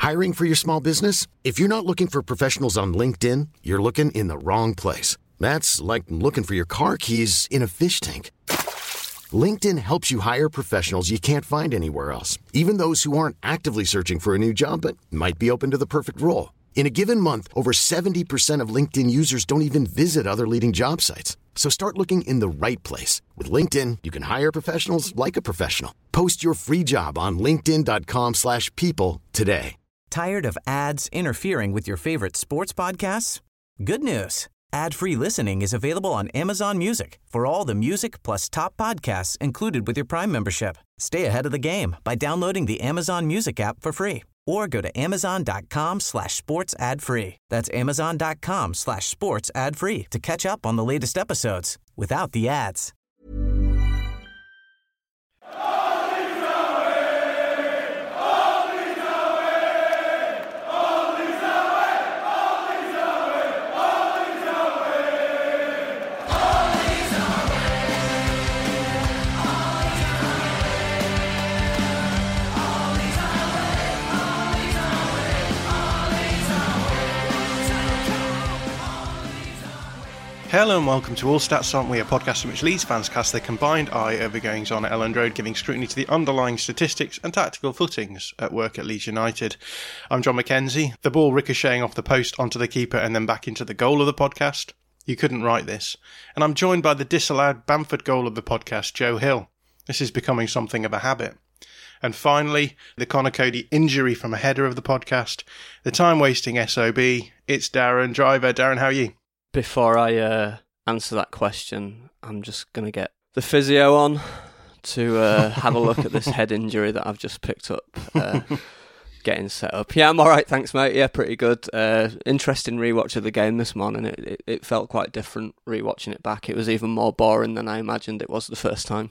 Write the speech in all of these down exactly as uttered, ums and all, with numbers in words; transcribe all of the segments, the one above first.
Hiring for your small business? If you're not looking for professionals on LinkedIn, you're looking in the wrong place. That's like looking for your car keys in a fish tank. LinkedIn helps you hire professionals you can't find anywhere else, even those who aren't actively searching for a new job but might be open to the perfect role. In a given month, over seventy percent of LinkedIn users don't even visit other leading job sites. So start looking in the right place. With LinkedIn, you can hire professionals like a professional. Post your free job on linkedin.com slash people today. Tired of ads interfering with your favorite sports podcasts? Good news. Ad-free listening is available on Amazon Music for all the music plus top podcasts included with your Prime membership. Stay ahead of the game by downloading the Amazon Music app for free or go to amazon.com slash sports ad free. That's amazon.com slash sports ad free to catch up on the latest episodes without the ads. Hello and welcome to All Stats Aren't We, a podcast in which Leeds fans cast their combined eye over goings on at Elland Road, giving scrutiny to the underlying statistics and tactical footings at work at Leeds United. I'm John McKenzie, the ball ricocheting off the post onto the keeper and then back into the goal of the podcast. You couldn't write this. And I'm joined by the disallowed Bamford goal of the podcast, Joe Hill. This is becoming something of a habit. And finally, the Conor Cody injury from a header of the podcast, the time-wasting S O B, it's Darren Driver. Darren, how are you? Before I uh, answer that question, I'm just going to get the physio on to uh, have a look at this head injury that I've just picked up, uh, getting set up. Yeah, I'm all right, thanks, mate. Yeah, pretty good. Uh, interesting rewatch of the game this morning. It, it, it felt quite different rewatching it back. It was even more boring than I imagined it was the first time.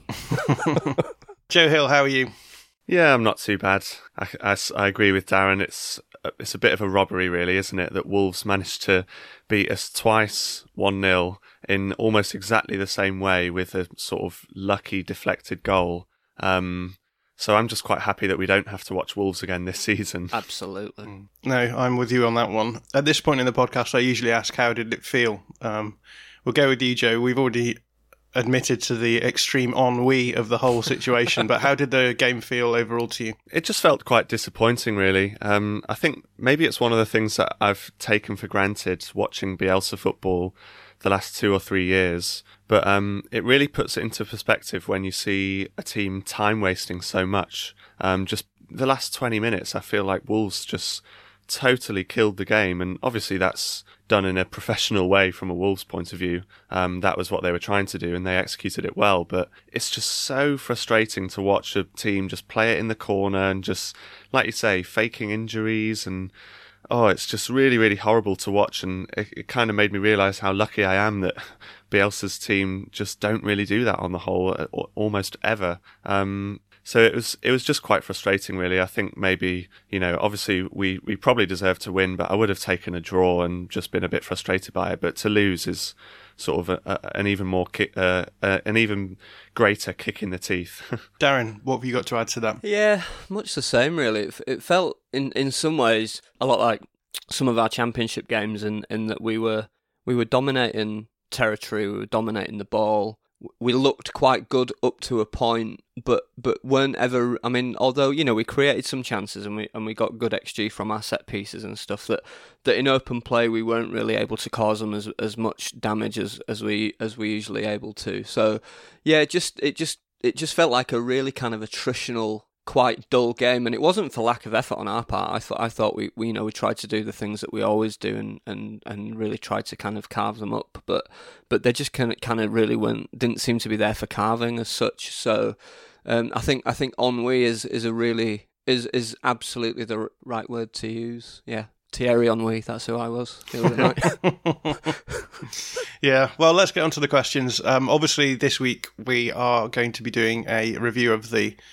Joe Hill, how are you? Yeah, I'm not too bad. I, I, I agree with Darren. It's it's a bit of a robbery, really, isn't it? That Wolves managed to beat us twice one nil in almost exactly the same way with a sort of lucky deflected goal. Um, so I'm just quite happy that we don't have to watch Wolves again this season. Absolutely. No, I'm with you on that one. At this point in the podcast, I usually ask, how did it feel? Um, we'll go with you, Joe. We've already admitted to the extreme ennui of the whole situation, but how did the game feel overall to you? It just felt quite disappointing, really. Um, I think maybe it's one of the things that I've taken for granted watching Bielsa football the last two or three years, but um, it really puts it into perspective when you see a team time-wasting so much. Um, just the last twenty minutes, I feel like Wolves just totally killed the game, and obviously that's done in a professional way from a Wolves point of view. Um, that was what they were trying to do and they executed it well, but it's just so frustrating to watch a team just play it in the corner and just, like you say, faking injuries, and oh, it's just really, really horrible to watch, and it, it kind of made me realise how lucky I am that Bielsa's team just don't really do that on the whole, almost ever. Um, So it was it was just quite frustrating, really. I think maybe, you know, obviously we, we probably deserved to win, but I would have taken a draw and just been a bit frustrated by it. But to lose is sort of a, a, an even more kick, uh, uh, an even greater kick in the teeth. Darren, what have you got to add to that? Yeah, much the same, really. It, it felt in, in some ways a lot like some of our championship games, in, in that we were we were dominating territory, we were dominating the ball. We looked quite good up to a point, but but weren't ever. I mean, although, you know, we created some chances and we and we got good X G from our set pieces and stuff, that, that in open play we weren't really able to cause them as as much damage as, as we as we usually able to. So yeah, it just it just it just felt like a really kind of attritional, quite dull game, and it wasn't for lack of effort on our part. I thought I thought we, we you know we tried to do the things that we always do and, and, and really tried to kind of carve them up, but but they just kind of kind of really weren't didn't seem to be there for carving as such. So um, I think I think ennui is, is a really is is absolutely the right word to use. Yeah. Thierry Henry, that's who I was the other night. Yeah, well, let's get on to the questions. Um, obviously, this week we are going to be doing a review of the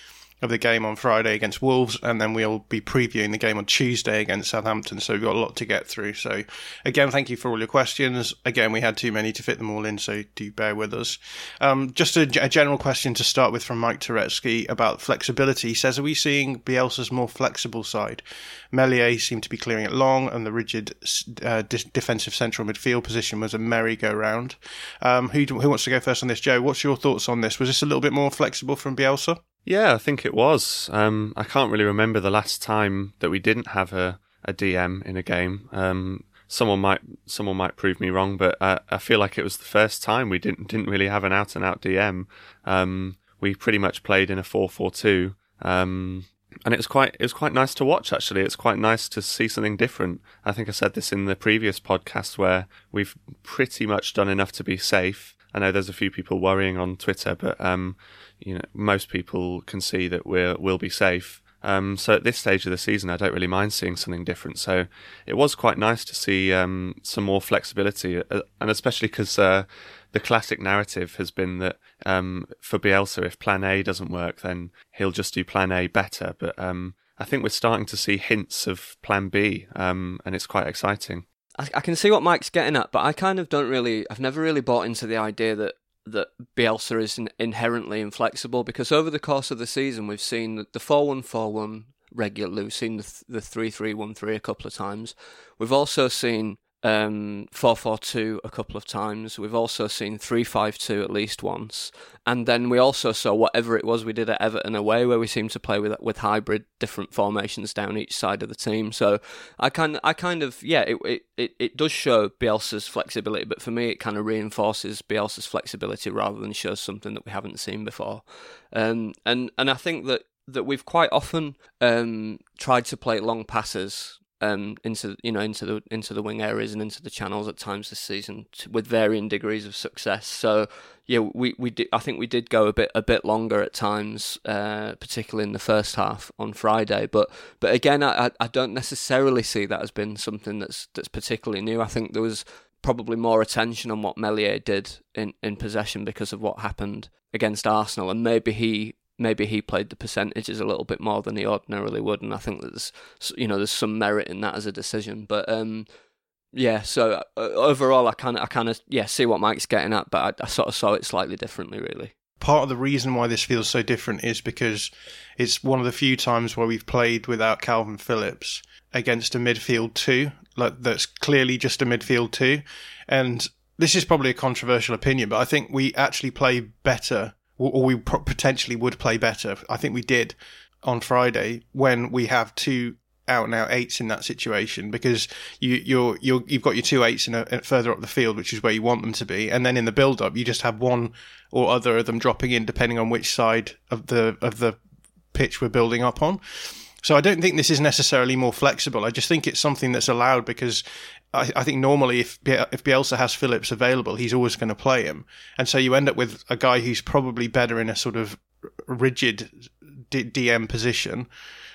of the game on Friday against Wolves, and then we'll be previewing the game on Tuesday against Southampton, so we've got a lot to get through. So again, thank you for all your questions. Again, we had too many to fit them all in, so do bear with us. Um, just a, a general question to start with from Mike Turetsky about flexibility. He says, are we seeing Bielsa's more flexible side? Meslier seemed to be clearing it long, and the rigid uh, de- defensive central midfield position was a merry-go-round. Um, who, who wants to go first on this? Joe, what's your thoughts on this? Was this a little bit more flexible from Bielsa? Yeah, I think it was. Um, I can't really remember the last time that we didn't have a, a D M in a game. Um, someone might someone might prove me wrong, but I, I feel like it was the first time we didn't didn't really have an out and out D M. Um, we pretty much played in a four four two, um, and it was quite it was quite nice to watch. Actually, it's quite nice to see something different. I think I said this in the previous podcast where we've pretty much done enough to be safe. I know there's a few people worrying on Twitter, but um, you know, most people can see that we're, we'll be safe. Um, so at this stage of the season, I don't really mind seeing something different. So it was quite nice to see um, some more flexibility, uh, and especially because uh, the classic narrative has been that um, for Bielsa, if Plan A doesn't work, then he'll just do Plan A better. But um, I think we're starting to see hints of Plan B, um, and it's quite exciting. I, I can see what Mike's getting at, but I kind of don't really, I've never really bought into the idea that, that Bielsa is in, inherently inflexible, because over the course of the season we've seen the four one four one regularly, we've seen the, the three three one three a couple of times. We've also seen um, four four two a couple of times. We've also seen three five two at least once. And then we also saw whatever it was we did at Everton away, where we seemed to play with with hybrid different formations down each side of the team. So I kind I kind of, yeah, it, it, it does show Bielsa's flexibility, but for me it kind of reinforces Bielsa's flexibility rather than shows something that we haven't seen before. Um, and, and I think that, that we've quite often um, tried to play long passes Um, into you know into the into the wing areas and into the channels at times this season t- with varying degrees of success. So yeah, we we did, I think we did go a bit a bit longer at times, uh, particularly in the first half on Friday. But but again, I I don't necessarily see that as being something that's that's particularly new. I think there was probably more attention on what Meslier did in, in possession because of what happened against Arsenal, and maybe he. Maybe he played the percentages a little bit more than he ordinarily would, and I think there's, you know, there's some merit in that as a decision. But um, yeah, so uh, overall, I kind of, I kind of, yeah, see what Mike's getting at, but I, I sort of saw it slightly differently, really. Part of the reason why this feels so different is because it's one of the few times where we've played without Calvin Phillips against a midfield two, like that's clearly just a midfield two, and this is probably a controversial opinion, but I think we actually play better. Or we potentially would play better. I think we did on Friday when we have two out and out eights in that situation, because you you're you're you've got your two eights in a, further up the field, which is where you want them to be, and then in the build up you just have one or other of them dropping in depending on which side of the of the pitch we're building up on. So I don't think this is necessarily more flexible. I just think it's something that's allowed because I, I think normally if if Bielsa has Phillips available, he's always going to play him. And so you end up with a guy who's probably better in a sort of rigid D- DM position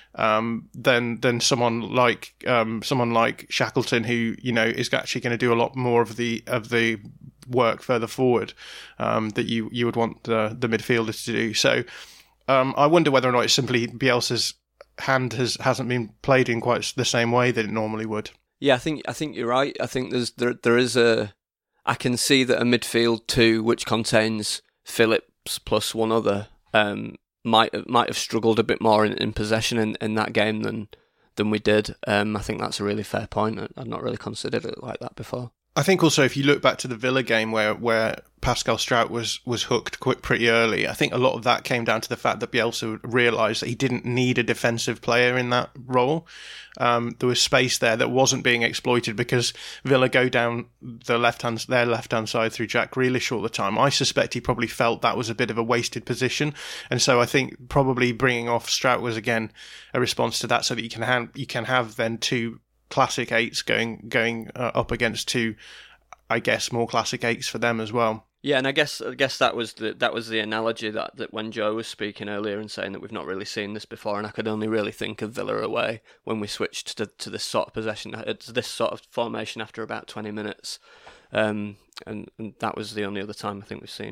um, than than someone like um, someone like Shackleton, who, you know, is actually going to do a lot more of the of the work further forward um, that you you would want the, the midfielders to do. So um, I wonder whether or not it's simply Bielsa's hand has hasn't been played in quite the same way that it normally would. Yeah, I think I think you're right. I think there's there there is a I can see that a midfield two which contains Phillips plus one other um, might might have struggled a bit more in, in possession in, in that game than than we did. Um, I think that's a really fair point. I've not really considered it like that before. I think also if you look back to the Villa game where, where Pascal Strout was, was hooked quite pretty early, I think a lot of that came down to the fact that Bielsa realised that he didn't need a defensive player in that role. Um, there was space there that wasn't being exploited because Villa go down the left hand their left hand side through Jack Grealish all the time. I suspect he probably felt that was a bit of a wasted position, and so I think probably bringing off Strout was again a response to that, so that you can have you can have then two classic eights going going uh, up against two, I guess, more classic eights for them as well. Yeah, and I guess I guess that was the that was the analogy that, that when Joe was speaking earlier and saying that we've not really seen this before, and I could only really think of Villa away when we switched to to this sort of possession, to this sort of formation after about twenty minutes, um, and, and that was the only other time I think we've seen it.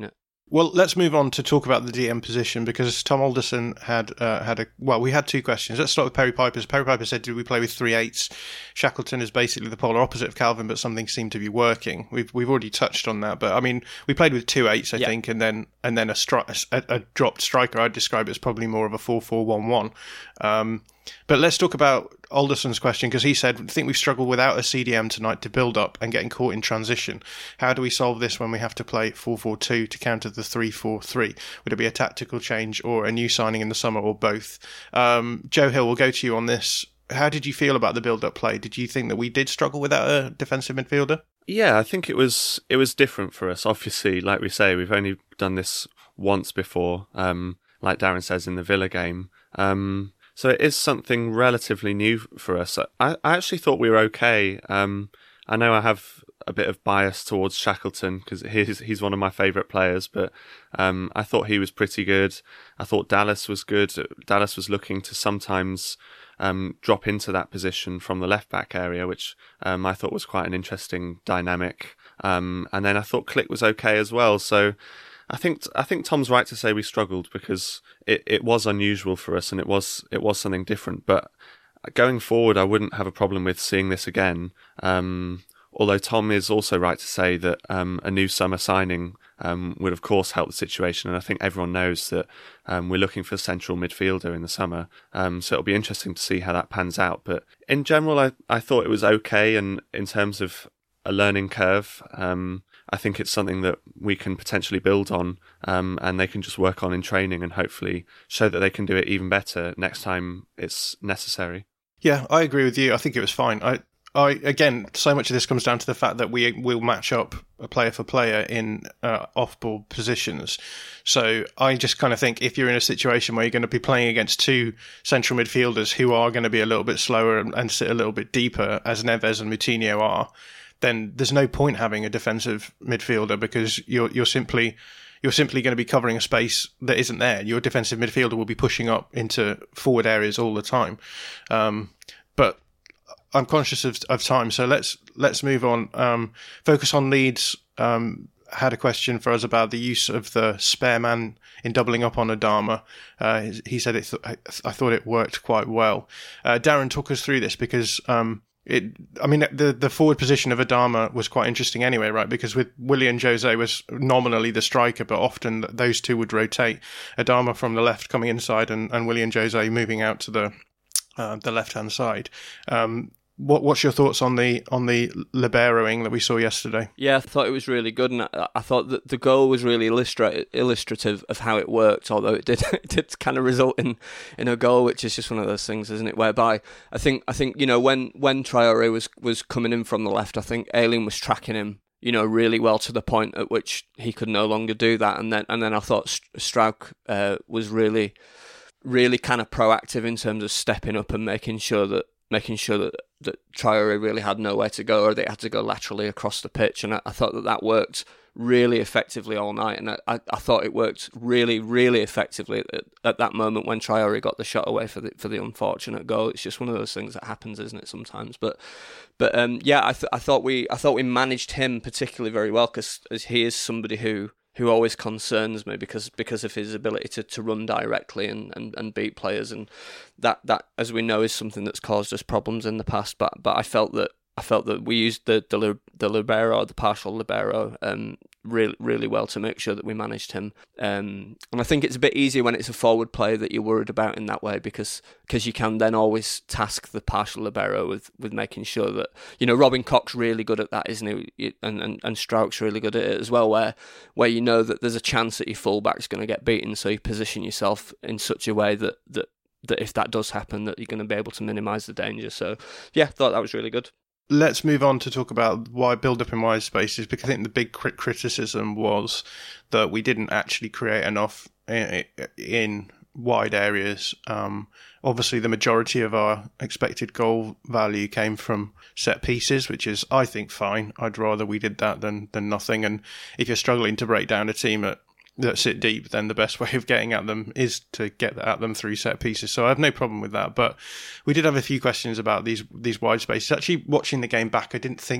Well, let's move on to talk about the D M position, because Tom Alderson had uh, had a well, we had two questions. Let's start with Perry Piper. Perry Piper said, "Did we play with three eights? Shackleton is basically the polar opposite of Calvin, but something seemed to be working." We've we've already touched on that, but I mean, we played with two eights, I yeah. think, and then and then a, stri- a, a dropped striker. I'd describe it as probably more of a four four one one. Um, but let's talk about Alderson's question, because he said, "I think we've struggled without a C D M tonight to build up and getting caught in transition. How do we solve this when we have to play four four two to counter the three four three? Would it be a tactical change or a new signing in the summer, or both?" Um, Joe Hill, we'll go to you on this. How did you feel about the build-up play? Did you think that we did struggle without a defensive midfielder? Yeah, I think it was it was different for us. Obviously, like we say, we've only done this once before, um, like Darren says in the Villa game. Um, so it is something relatively new for us. I, I actually thought we were okay. Um, I know I have a bit of bias towards Shackleton because he's he's one of my favourite players, but um, I thought he was pretty good. I thought Dallas was good. Dallas was looking to sometimes um, drop into that position from the left back area, which um, I thought was quite an interesting dynamic. Um, and then I thought Klich was okay as well. So I think I think Tom's right to say we struggled because it, it was unusual for us and it was it was something different. But going forward, I wouldn't have a problem with seeing this again. Um, Although Tom is also right to say that um, a new summer signing um, would, of course, help the situation. And I think everyone knows that um, we're looking for a central midfielder in the summer. Um, so it'll be interesting to see how that pans out. But in general, I, I thought it was okay. And in terms of a learning curve, um, I think it's something that we can potentially build on um, and they can just work on in training and hopefully show that they can do it even better next time it's necessary. Yeah, I agree with you. I think it was fine. I I, again, so much of this comes down to the fact that we will match up a player for player in uh, off-ball positions. So I just kind of think if you're in a situation where you're going to be playing against two central midfielders who are going to be a little bit slower and, and sit a little bit deeper, as Neves and Moutinho are, then there's no point having a defensive midfielder because you're you're simply you're simply going to be covering a space that isn't there. Your defensive midfielder will be pushing up into forward areas all the time. Um, but I'm conscious of, of time, so let's let's move on. Um, focus on Leeds. Um, had a question for us about the use of the spare man in doubling up on Adama. Uh, he said, it th- I thought it worked quite well. Uh, Darren, talk us through this because um, it. I mean, the the forward position of Adama was quite interesting anyway, right? Because with Willian Jose was nominally the striker, but often those two would rotate. Adama from the left coming inside, and, and Willian Jose moving out to the uh, the left hand side. Um, What What's your thoughts on the on the liberoing that we saw yesterday? Yeah, I thought it was really good, and I, I thought that the goal was really illustra- illustrative of how it worked. Although it did it did kind of result in, in a goal, which is just one of those things, isn't it? Whereby I think I think you know when when Traore was was coming in from the left, I think Ayling was tracking him, you know, really well to the point at which he could no longer do that, and then and then I thought Struijk uh, was really really kind of proactive in terms of stepping up and making sure that. making sure that, that Traore really had nowhere to go or they had to go laterally across the pitch. And I, I thought that that worked really effectively all night. And I, I, I thought it worked really, really effectively at, at that moment when Traore got the shot away for the for the unfortunate goal. It's just one of those things that happens, isn't it, sometimes? But but um, yeah, I, th- I thought we I thought we managed him particularly very well because he is somebody who... who always concerns me because because of his ability to, to run directly and, and, and beat players, and that, that as we know is something that's caused us problems in the past. But but I felt that I felt that we used the the, the libero, the partial libero, um, really really well to make sure that we managed him. Um, and I think it's a bit easier when it's a forward player that you're worried about in that way because because you can then always task the partial libero with, with making sure that, you know, Robin Koch's really good at that, isn't he? And and and Struijk's really good at it as well, where where you know that there's a chance that your fullback's going to get beaten, so you position yourself in such a way that that that if that does happen, that you're going to be able to minimise the danger. So yeah, I thought that was really good. Let's move on to talk about why build up in wide spaces, because I think the big criticism was that we didn't actually create enough in, in wide areas. Um, obviously, the majority of our expected goal value came from set pieces, which is, I think, fine. I'd rather we did that than than nothing. And if you're struggling to break down a team at that sit deep, then the best way of getting at them is to get at them through set pieces. So I have no problem with that. But we did have a few questions about these these wide spaces. Actually, watching the game back, I didn't think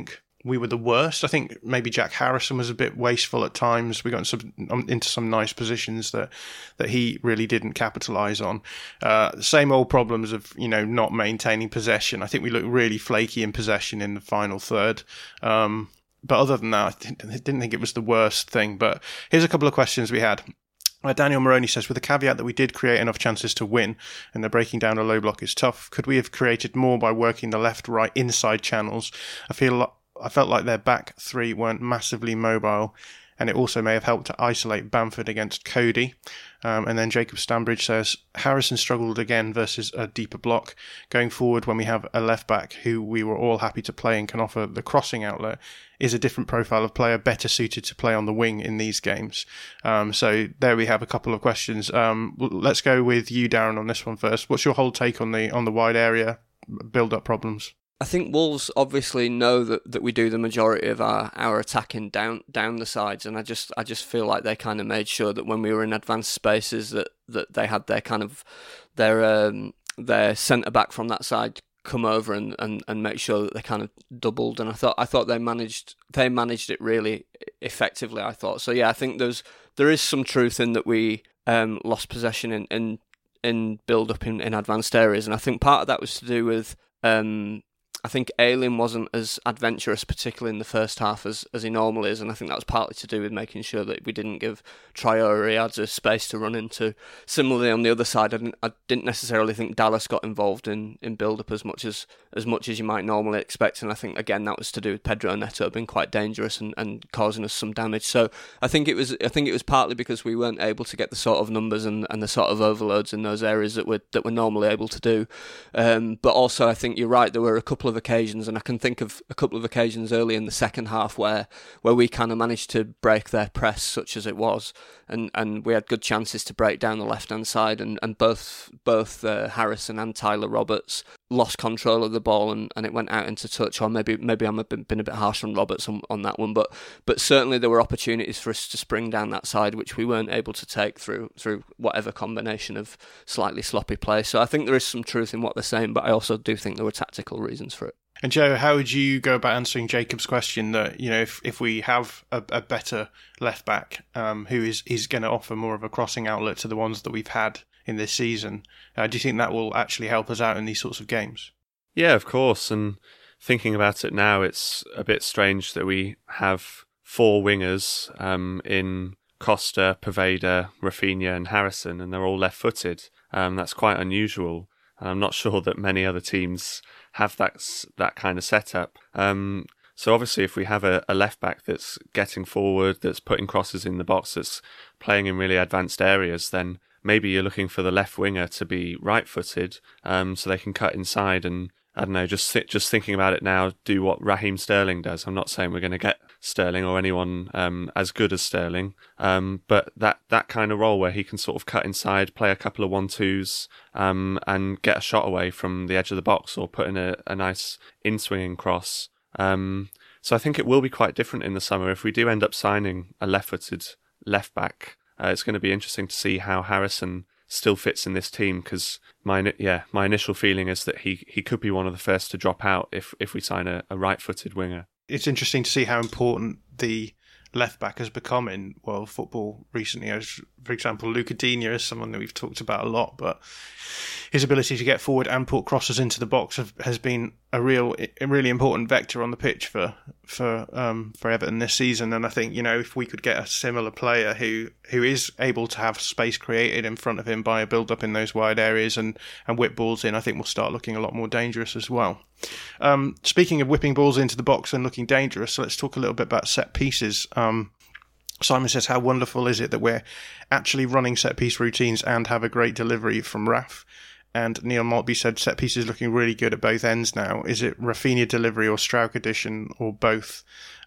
we were the worst. I think maybe Jack Harrison was a bit wasteful at times. We got into some, into some nice positions that that he really didn't capitalise on. Uh, same old problems of, you know, not maintaining possession. I think we looked really flaky in possession in the final third. Um, but other than that, I didn't think it was the worst thing. But here's a couple of questions we had. Uh, Daniel Moroney says, with the caveat that we did create enough chances to win and the breaking down a low block is tough, could we have created more by working the left, right, inside channels? I feel like, I felt like their back three weren't massively mobile, and it also may have helped to isolate Bamford against Cody. Um, and then Jacob Stambridge says, Harrison struggled again versus a deeper block. Going forward, when we have a left-back who we were all happy to play and can offer the crossing outlet, is a different profile of player better suited to play on the wing in these games? Um, so there we have a couple of questions. Um, let's go with you, Darren, on this one first. What's your whole take on the on the wide area build-up problems? I think Wolves obviously know that, that we do the majority of our, our attacking down down the sides, and I just I just feel like they kind of made sure that when we were in advanced spaces that, that they had their kind of their um, their centre back from that side come over and, and, and make sure that they kind of doubled, and I thought I thought they managed they managed it really effectively. I thought so. Yeah, I think there's there is some truth in that we um, lost possession in in, in build up in, in advanced areas, and I think part of that was to do with. Um, I think Ayling wasn't as adventurous, particularly in the first half, as, as he normally is, and I think that was partly to do with making sure that we didn't give Traore a space to run into. Similarly, on the other side, I didn't, I didn't necessarily think Dallas got involved in, in build-up as much as as much as you might normally expect, and I think, again, that was to do with Pedro Neto being quite dangerous and, and causing us some damage. So I think it was I think it was partly because we weren't able to get the sort of numbers and, and the sort of overloads in those areas that we're, that we're normally able to do. Um, but also, I think you're right, there were a couple of occasions, and I can think of a couple of occasions early in the second half where where we kind of managed to break their press, such as it was, and, and we had good chances to break down the left hand side, and and both both uh, Harrison and Tyler Roberts lost control of the ball, and, and it went out into touch. Or maybe maybe I'm a bit, been a bit harsh on Roberts on, on that one, but but certainly there were opportunities for us to spring down that side, which we weren't able to take through through whatever combination of slightly sloppy play. So I think there is some truth in what they're saying, but I also do think there were tactical reasons for it. And Joe, how would you go about answering Jacob's question that, you know, if, if we have a, a better left back um, who is, is going to offer more of a crossing outlet to the ones that we've had in this season, uh, do you think that will actually help us out in these sorts of games? Yeah, of course. And thinking about it now, it's a bit strange that we have four wingers um, in Costa, Poveda, Rafinha and Harrison, and they're all left-footed. Um, that's quite unusual. And I'm not sure that many other teams have that that kind of setup. Um, so obviously if we have a, a left-back that's getting forward, that's putting crosses in the box, that's playing in really advanced areas, then maybe you're looking for the left winger to be right-footed um, so they can cut inside and, I don't know, just th- just thinking about it now, do what Raheem Sterling does. I'm not saying we're going to get Sterling or anyone um, as good as Sterling, um, but that, that kind of role where he can sort of cut inside, play a couple of one-twos um, and get a shot away from the edge of the box or put in a, a nice in-swinging cross. Um, so I think it will be quite different in the summer. If we do end up signing a left-footed left-back, uh, it's going to be interesting to see how Harrison still fits in this team, because my yeah my initial feeling is that he, he could be one of the first to drop out if, if we sign a, a right-footed winger. It's interesting to see how important the left back has become in world football recently. As, for example, Luca Digne is someone that we've talked about a lot, but his ability to get forward and put crosses into the box have, has been a real, a really important vector on the pitch for for um, for Everton this season. And I think, you know, if we could get a similar player who, who is able to have space created in front of him by a build up in those wide areas and, and whip balls in, I think we'll start looking a lot more dangerous as well. Um, speaking of whipping balls into the box and looking dangerous, so let's talk a little bit about set pieces. Um, Simon says, how wonderful is it that we're actually running set piece routines and have a great delivery from Raf? And Neil Maltby said, set pieces looking really good at both ends now. Is it Rafinha delivery or Struijk addition or both?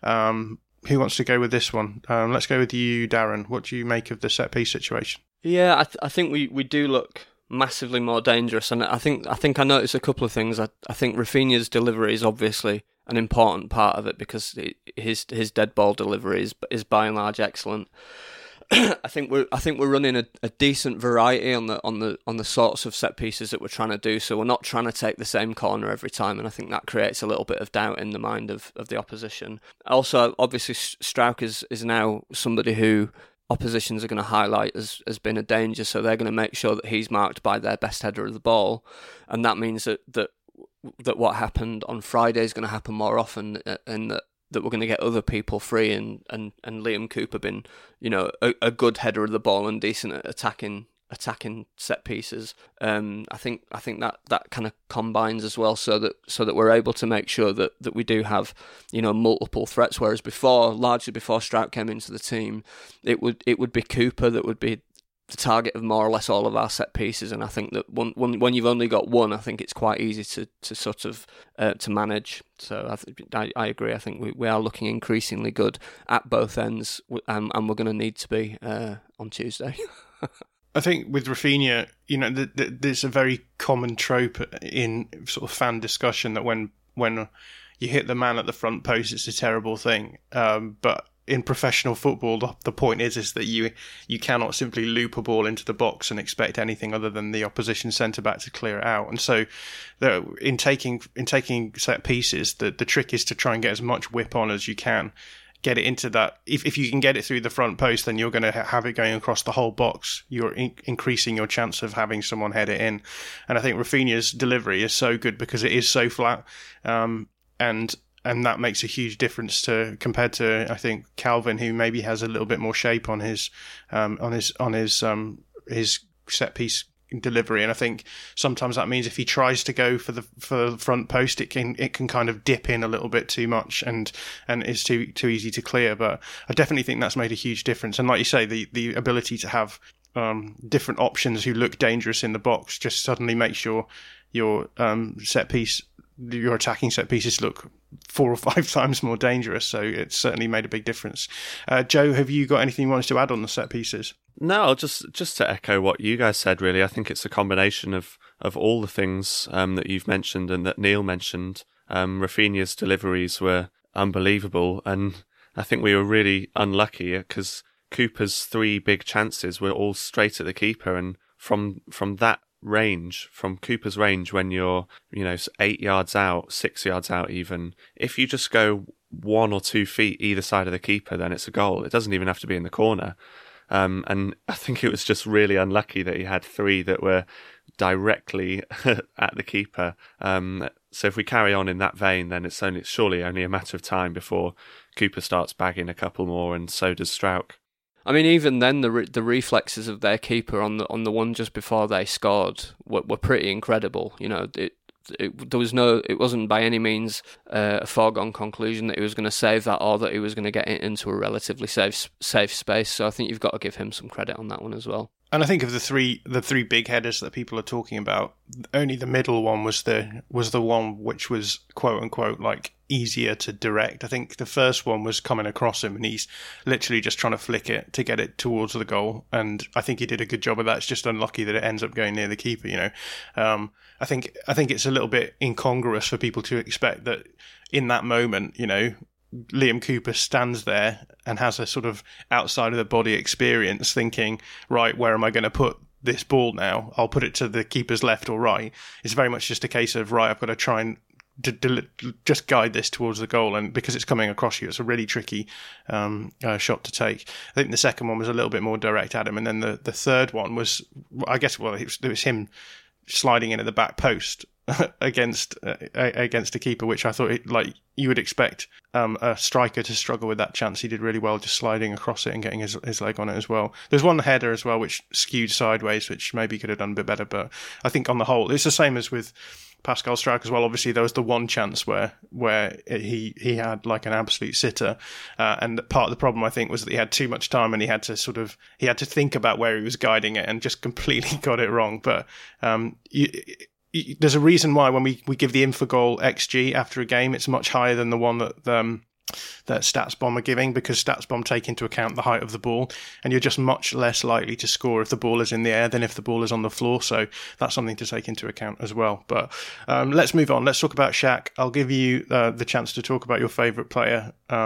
Um, who wants to go with this one? Um, let's go with you, Darren. What do you make of the set piece situation? Yeah, I, th- I think we, we do look massively more dangerous, and I think I think I noticed a couple of things. I, I think Rafinha's delivery is obviously an important part of it, because his his dead ball delivery is, is by and large excellent. I think we're I think we're running a, a decent variety on the on the on the sorts of set pieces that we're trying to do. So we're not trying to take the same corner every time, and I think that creates a little bit of doubt in the mind of, of the opposition. Also, obviously, Struijk is is now somebody who oppositions are going to highlight as as being a danger. So they're going to make sure that he's marked by their best header of the ball, and that means that that that what happened on Friday is going to happen more often, and that. that we're going to get other people free, and, and, and Liam Cooper been, you know, a, a good header of the ball and decent at attacking attacking set pieces. Um, I think I think that, that kind of combines as well, so that so that we're able to make sure that, that we do have, you know, multiple threats. Whereas before, largely before Struijk came into the team, it would it would be Cooper that would be the target of more or less all of our set pieces, and I think that when when, when you've only got one, I think it's quite easy to, to sort of uh, to manage. So I, th- I I agree. I think we, we are looking increasingly good at both ends, um, and we're going to need to be uh, on Tuesday. I think with Raphinha, you know, th- th- there's a very common trope in sort of fan discussion that when when you hit the man at the front post, it's a terrible thing. Um, but in professional football, the, the point is is that you you cannot simply loop a ball into the box and expect anything other than the opposition centre back to clear it out. And so, the, in taking in taking set pieces, the the trick is to try and get as much whip on as you can. Get it into that. If if you can get it through the front post, then you're going to have it going across the whole box. You're in- increasing your chance of having someone head it in. And I think Raphinha's delivery is so good because it is so flat, um, and and that makes a huge difference to compared to I think Calvin, who maybe has a little bit more shape on his um, on his on his um, his set piece delivery. And I think sometimes that means if he tries to go for the for the front post, it can it can kind of dip in a little bit too much and and it's too too easy to clear. But I definitely think that's made a huge difference. And like you say, the the ability to have um, different options who look dangerous in the box just suddenly makes your your um, set piece your attacking set pieces look four or five times more dangerous. So it's certainly made a big difference. Uh, Joe, have you got anything you wanted to add on the set pieces? No, just just to echo what you guys said, really. I think it's a combination of, of all the things um, that you've mentioned and that Neil mentioned. Um, Raphinha's deliveries were unbelievable, and I think we were really unlucky because Cooper's three big chances were all straight at the keeper, and from from that range, from Cooper's range, when you're, you know, eight yards out, six yards out even, if you just go one or two feet either side of the keeper, then it's a goal. It doesn't even have to be in the corner. Um, and I think it was just really unlucky that he had three that were directly at the keeper. Um, so if we carry on in that vein, then it's only it's surely only a matter of time before Cooper starts bagging a couple more, and so does Struijk. I mean, even then, the re- the reflexes of their keeper on the on the one just before they scored were, were pretty incredible. You know, it, it there was no, it wasn't by any means uh, a foregone conclusion that he was going to save that or that he was going to get it into a relatively safe safe space. So I think you've got to give him some credit on that one as well. And I think of the three the three big headers that people are talking about, only the middle one was the was the one which was quote unquote like easier to direct. I think the first one was coming across him and he's literally just trying to flick it to get it towards the goal. And I think he did a good job of that. It's just unlucky that it ends up going near the keeper, you know. Um, I think I think it's a little bit incongruous for people to expect that in that moment, you know, Liam Cooper stands there and has a sort of outside of the body experience thinking, right, where am I going to put this ball now? I'll put it to the keeper's left or right. It's very much just a case of, right, I've got to try and d- d- just guide this towards the goal. And because it's coming across you, it's a really tricky um, uh, shot to take. I think the second one was a little bit more direct at him. And then the, the third one was, I guess, well, it was, it was him sliding in at the back post against uh, against a keeper, which I thought, it, like you would expect um, a striker to struggle with that chance. He did really well just sliding across it and getting his, his leg on it as well. There's one header as well which skewed sideways, which maybe could have done a bit better, but I think on the whole, it's the same as with Pascal Struijk as well. Obviously, there was the one chance where where he he had like an absolute sitter, uh, and part of the problem I think was that he had too much time and he had to sort of he had to think about where he was guiding it and just completely got it wrong. But um, you, there's a reason why when we, we give the Infogol X G after a game, it's much higher than the one that um, that StatsBomb are giving, because StatsBomb take into account the height of the ball, and you're just much less likely to score if the ball is in the air than if the ball is on the floor. So that's something to take into account as well. But um, let's move on. Let's talk about Shaq. I'll give you uh, the chance to talk about your favourite player. Um,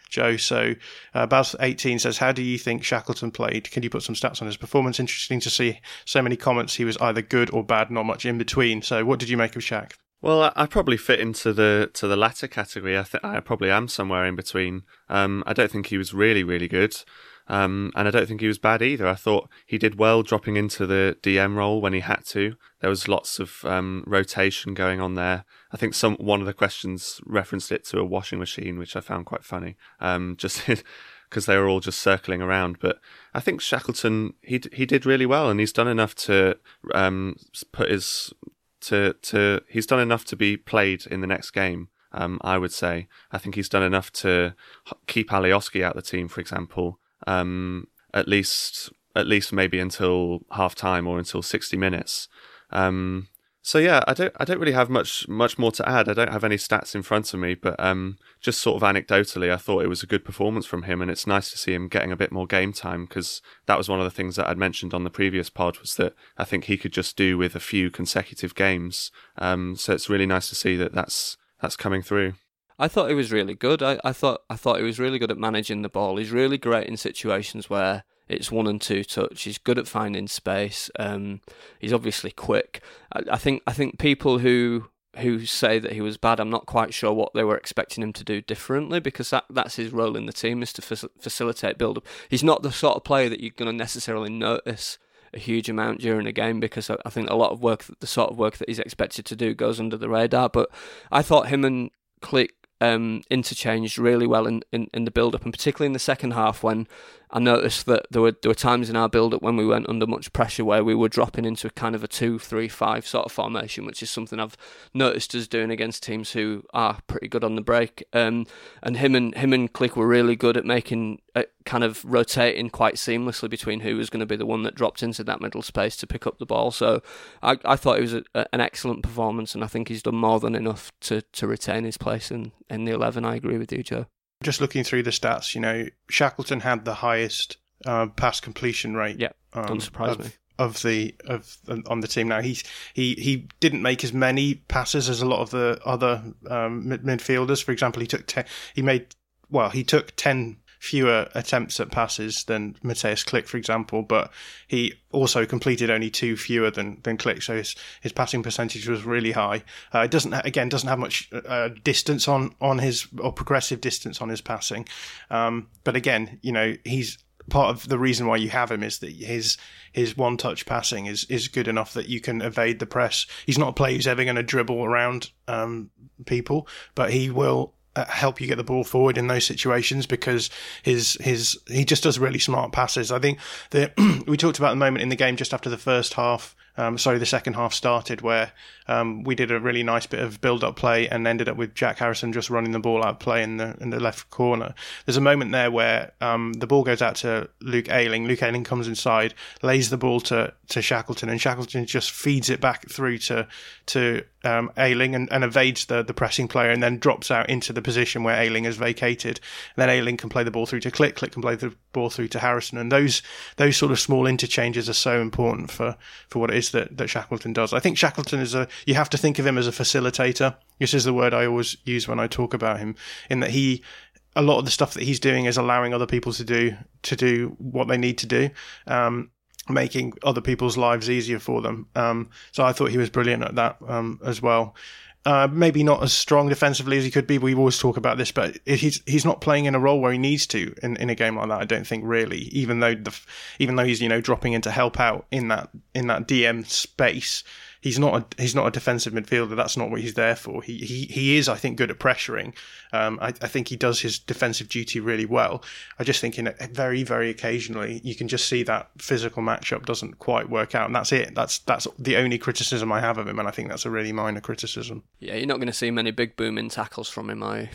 Joe. So uh, Baz eighteen says, how do you think Shackleton played? Can you put some stats on his performance? Interesting to see so many comments. He was either good or bad, not much in between. So what did you make of Shaq? Well, I probably fit into the to the latter category. I think I probably am somewhere in between. Um, I don't think he was really, really good. Um, and I don't think he was bad either. I thought he did well dropping into the D M role when he had to. There was lots of um, rotation going on there. I think some one of the questions referenced it to a washing machine, which I found quite funny, um, just because they were all just circling around. But I think Shackleton, he he did really well, and he's done enough to um, put his to to he's done enough to be played in the next game. Um, I would say I think he's done enough to keep Alioski out of the team, for example. Um, at least, at least maybe until half time or until sixty minutes. Um, so yeah, I don't, I don't really have much, much more to add. I don't have any stats in front of me, but um, just sort of anecdotally, I thought it was a good performance from him, and it's nice to see him getting a bit more game time, because that was one of the things that I'd mentioned on the previous pod, was that I think he could just do with a few consecutive games. Um, so it's really nice to see that that's that's coming through. I thought he was really good. I, I thought I thought he was really good at managing the ball. He's really great in situations where it's one and two touch. He's good at finding space. Um, he's obviously quick. I, I think I think people who who say that he was bad, I'm not quite sure what they were expecting him to do differently, because that, that's his role in the team, is to fa- facilitate build-up. He's not the sort of player that you're going to necessarily notice a huge amount during a game, because I, I think a lot of work, the sort of work that he's expected to do, goes under the radar. But I thought him and Klich Um, interchanged really well in, in, in the build-up, and particularly in the second half, when I noticed that there were there were times in our build-up when we went under much pressure where we were dropping into a kind of a two three five sort of formation, which is something I've noticed us doing against teams who are pretty good on the break. Um, and him and him and Klich were really good at making at kind of rotating quite seamlessly between who was going to be the one that dropped into that middle space to pick up the ball. So I, I thought it was a, a, an excellent performance, and I think he's done more than enough to, to retain his place in, in the eleven. I agree with you, Joe. Just looking through the stats, you know, Shackleton had the highest uh, pass completion rate. Yeah, um, doesn't surprise of, me. Of the of on the team now. He's he he didn't make as many passes as a lot of the other um, mid- midfielders. For example, he took ten, he made well he took ten fewer attempts at passes than Mateusz Klich, for example, but he also completed only two fewer than than Klich, so his his passing percentage was really high. Uh, it doesn't again doesn't have much uh, distance on on his or progressive distance on his passing, um, but again, you know, he's part of the reason why you have him is that his his one touch passing is is good enough that you can evade the press. He's not a player who's ever going to dribble around um, people, but he will Uh, help you get the ball forward in those situations, because his his he just does really smart passes. I think that we talked about the moment in the game just after the first half, um, sorry, the second half started, where um, we did a really nice bit of build-up play and ended up with Jack Harrison just running the ball out of play in the in the left corner. There's a moment there where um, the ball goes out to Luke Ayling. Luke Ayling comes inside, lays the ball to to Shackleton, and Shackleton just feeds it back through to to um, Ayling and, and evades the the pressing player, and then drops out into the position where Ayling has vacated. And then Ayling can play the ball through to Klich, Klich can play the ball through to Harrison, and those those sort of small interchanges are so important for, for what it is that, that Shackleton does. I think Shackleton is a, you have to think of him as a facilitator. This is the word I always use when I talk about him, in that he, a lot of the stuff that he's doing is allowing other people to do, to do what they need to do. Um, making other people's lives easier for them. Um, so I thought he was brilliant at that um, as well. Uh, maybe not as strong defensively as he could be. We always talk about this, but he's he's not playing in a role where he needs to in, in a game like that. I don't think really. Even though the even though he's you know dropping in to help out in that in that D M space, he's not a, he's not a defensive midfielder. That's not what he's there for. He he he is, I think, good at pressuring. Um, I, I think he does his defensive duty really well. I just think in a, very very occasionally you can just see that physical matchup doesn't quite work out, and that's it. That's that's the only criticism I have of him, and I think that's a really minor criticism. Yeah, you're not going to see many big booming tackles from him, are you?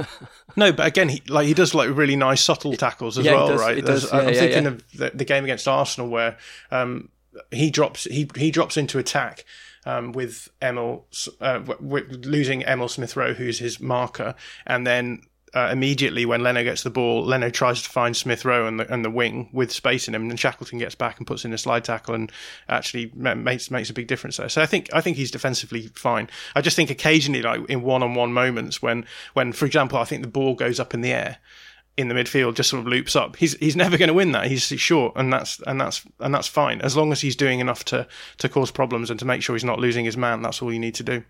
No, but again, he like he does like really nice subtle tackles as yeah, well, does, right? Does, yeah, I'm yeah, thinking yeah. of the, the game against Arsenal where um, he drops he he drops into attack um, with Emil uh, w- losing Emil Smith Rowe, who's his marker, and then. Uh, immediately when Leno gets the ball, Leno tries to find Smith Rowe and the and the wing with space in him, and Shackleton gets back and puts in a slide tackle and actually makes makes a big difference there. So I think I think he's defensively fine. I just think occasionally, like in one-on-one moments, when when for example I think the ball goes up in the air, in the midfield just sort of loops up. He's he's never going to win that. He's short, and that's and that's and that's fine as long as he's doing enough to to cause problems and to make sure he's not losing his man. That's all you need to do.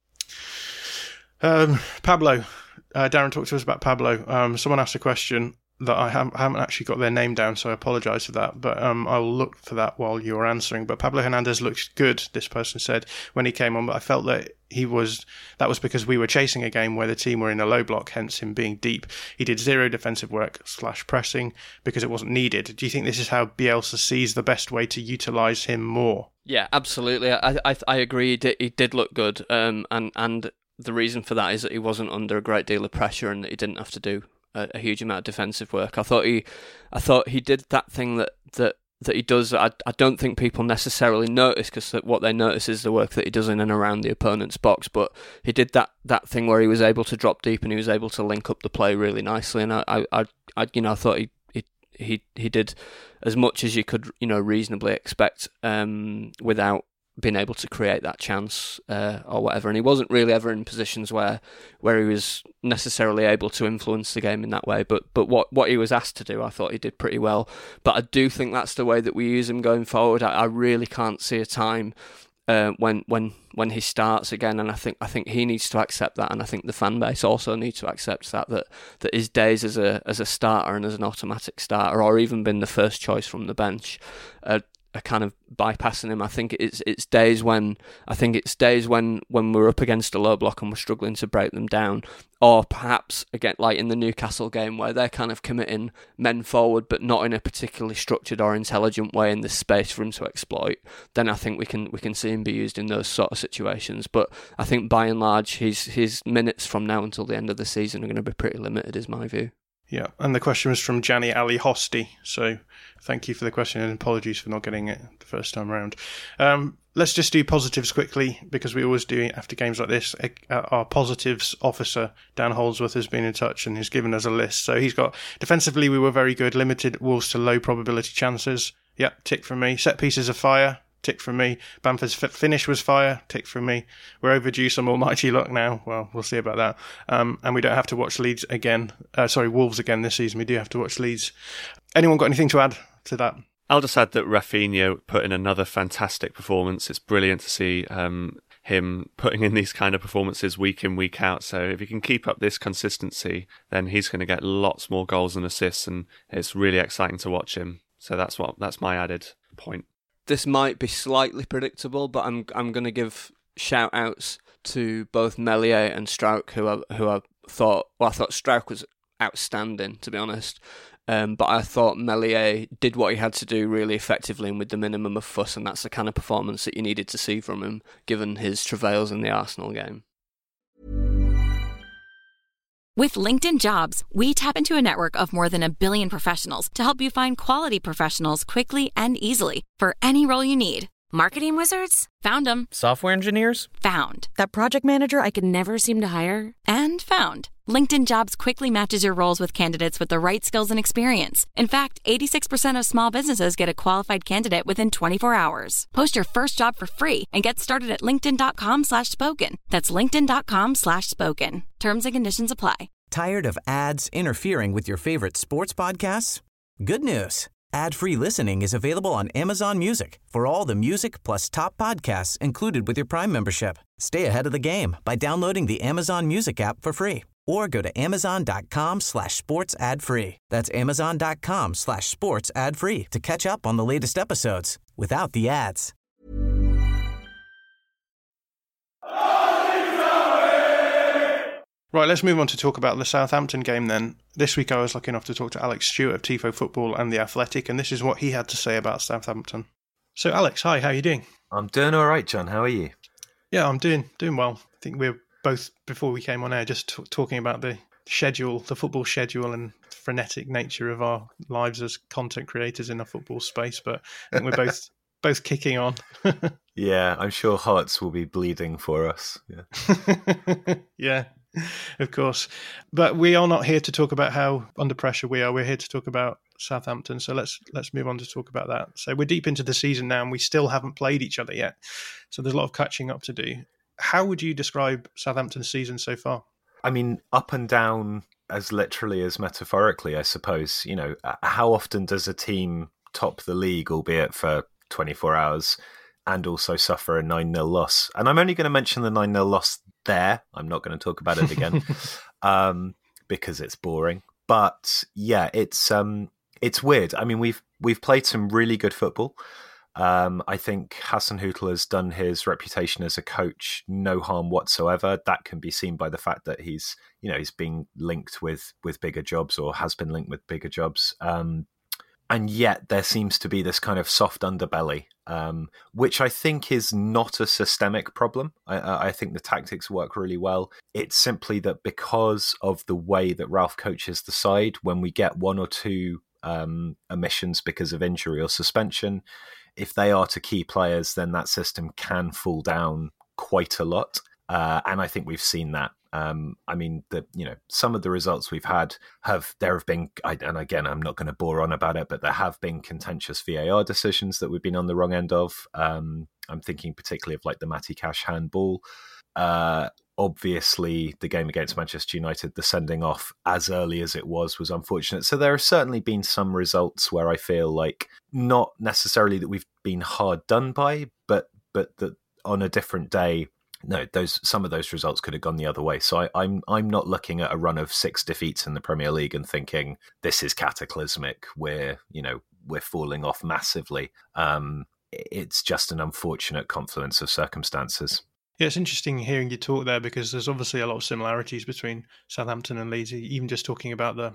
Um, Pablo, uh, Darren talked to us about Pablo. Um, someone asked a question that I haven't, I haven't actually got their name down, so I apologise for that. But um, I'll look for that while you're answering. But Pablo Hernandez looked good, this person said, when he came on. But I felt that he was that was because we were chasing a game where the team were in a low block, hence him being deep. He did zero defensive work slash pressing because it wasn't needed. Do you think this is how Bielsa sees the best way to utilise him more? Yeah, absolutely. I I, I agree. He did, he did look good, um, and and the reason for that is that he wasn't under a great deal of pressure and that he didn't have to do a, a huge amount of defensive work. I thought he, I thought he did that thing that that. that he does. I, I don't think people necessarily notice, because what they notice is the work that he does in and around the opponent's box, but he did that, that thing where he was able to drop deep and he was able to link up the play really nicely, and I, I, I you know, I thought he, he he he did as much as you could, you know, reasonably expect, um, without being able to create that chance uh, or whatever. And he wasn't really ever in positions where where he was necessarily able to influence the game in that way. But but what, what he was asked to do, I thought he did pretty well. But I do think that's the way that we use him going forward. I, I really can't see a time uh, when when when he starts again. And I think I think he needs to accept that, and I think the fan base also needs to accept that that, that his days as a as a starter and as an automatic starter, or even been the first choice from the bench, uh, are kind of bypassing him. I think it's it's days when I think it's days when, when we're up against a low block and we're struggling to break them down, or perhaps again like in the Newcastle game where they're kind of committing men forward but not in a particularly structured or intelligent way in this space for him to exploit. Then I think we can we can see him be used in those sort of situations. But I think by and large his his minutes from now until the end of the season are going to be pretty limited, is my view. Yeah, and the question was from Gianni Ali Hosti, so thank you for the question and apologies for not getting it the first time around. Um, let's just do positives quickly, because we always do after games like this. Our positives officer, Dan Holdsworth, has been in touch and has given us a list. So he's got, defensively we were very good, limited Wolves to low probability chances. Yeah, tick from me. Set pieces of fire. Tick from me. Bamford's finish was fire. Tick from me. We're overdue some almighty luck now. Well, we'll see about that. Um, and we don't have to watch Leeds again. Uh, sorry, Wolves again this season. We do have to watch Leeds. Anyone got anything to add to that? I'll just add that Rafinha put in another fantastic performance. It's brilliant to see um, him putting in these kind of performances week in, week out. So if he can keep up this consistency, then he's going to get lots more goals and assists, and it's really exciting to watch him. So that's what that's my added point. This might be slightly predictable, but I'm I'm going to give shout outs to both Meslier and Struijk, who I who I thought well I thought Struijk was outstanding, to be honest. Um, but I thought Meslier did what he had to do really effectively and with the minimum of fuss, and that's the kind of performance that you needed to see from him, given his travails in the Arsenal game. With LinkedIn Jobs, we tap into a network of more than a billion professionals to help you find quality professionals quickly and easily for any role you need. Marketing wizards? Found them. Software engineers? Found. That project manager I could never seem to hire? And found. LinkedIn Jobs quickly matches your roles with candidates with the right skills and experience. In fact, eighty-six percent of small businesses get a qualified candidate within twenty-four hours. Post your first job for free and get started at linkedin.com slash spoken. That's linkedin.com slash spoken. Terms and conditions apply. Tired of ads interfering with your favorite sports podcasts? Good news. Ad-free listening is available on Amazon Music for all the music plus top podcasts included with your Prime membership. Stay ahead of the game by downloading the Amazon Music app for free, or go to amazon.com slash sports ad free. That's amazon.com slash sports ad free to catch up on the latest episodes without the ads. Right, let's move on to talk about the Southampton game then. This week I was lucky enough to talk to Alex Stewart of Tifo Football and The Athletic, and this is what he had to say about Southampton. So Alex, hi, how are you doing? I'm doing all right, John. How are you? Yeah, I'm doing doing well. I think we were both, before we came on air, just t- talking about the schedule, the football schedule and frenetic nature of our lives as content creators in the football space, but I think we're both both kicking on. Yeah, I'm sure hearts will be bleeding for us. Yeah. Yeah. Of course. But we are not here to talk about how under pressure we are. We're here to talk about Southampton. So let's let's move on to talk about that. So we're deep into the season now and we still haven't played each other yet. So there's a lot of catching up to do. How would you describe Southampton's season so far? I mean, up and down as literally as metaphorically, I suppose. You know, how often does a team top the league, albeit for twenty-four hours, and also suffer a nine nil loss? And I'm only going to mention the nine nil loss there. I'm not going to talk about it again um, because it's boring. But yeah, it's um, it's weird. I mean, we've we've played some really good football. Um, I think Hasenhüttl has done his reputation as a coach no harm whatsoever. That can be seen by the fact that he's, you know, he's being linked with with bigger jobs, or has been linked with bigger jobs. Um, and yet there seems to be this kind of soft underbelly, um, which I think is not a systemic problem. I, I think the tactics work really well. It's simply that because of the way that Ralph coaches the side, when we get one or two um, omissions because of injury or suspension, if they are to key players, then that system can fall down quite a lot. Uh, and I think we've seen that. Um, I mean, the you know, some of the results we've had have, there have been, I, and again, I'm not going to bore on about it, but there have been contentious V A R decisions that we've been on the wrong end of. Um, I'm thinking particularly of like the Matty Cash handball. Uh, obviously, the game against Manchester United, the sending off as early as it was, was unfortunate. So there have certainly been some results where I feel like not necessarily that we've been hard done by, but but that on a different day, no, those some of those results could have gone the other way. So I, I'm I'm not looking at a run of six defeats in the Premier League and thinking this is cataclysmic. We're you know we're falling off massively. Um, it's just an unfortunate confluence of circumstances. Yeah, it's interesting hearing you talk there, because there's obviously a lot of similarities between Southampton and Leeds. Even just talking about the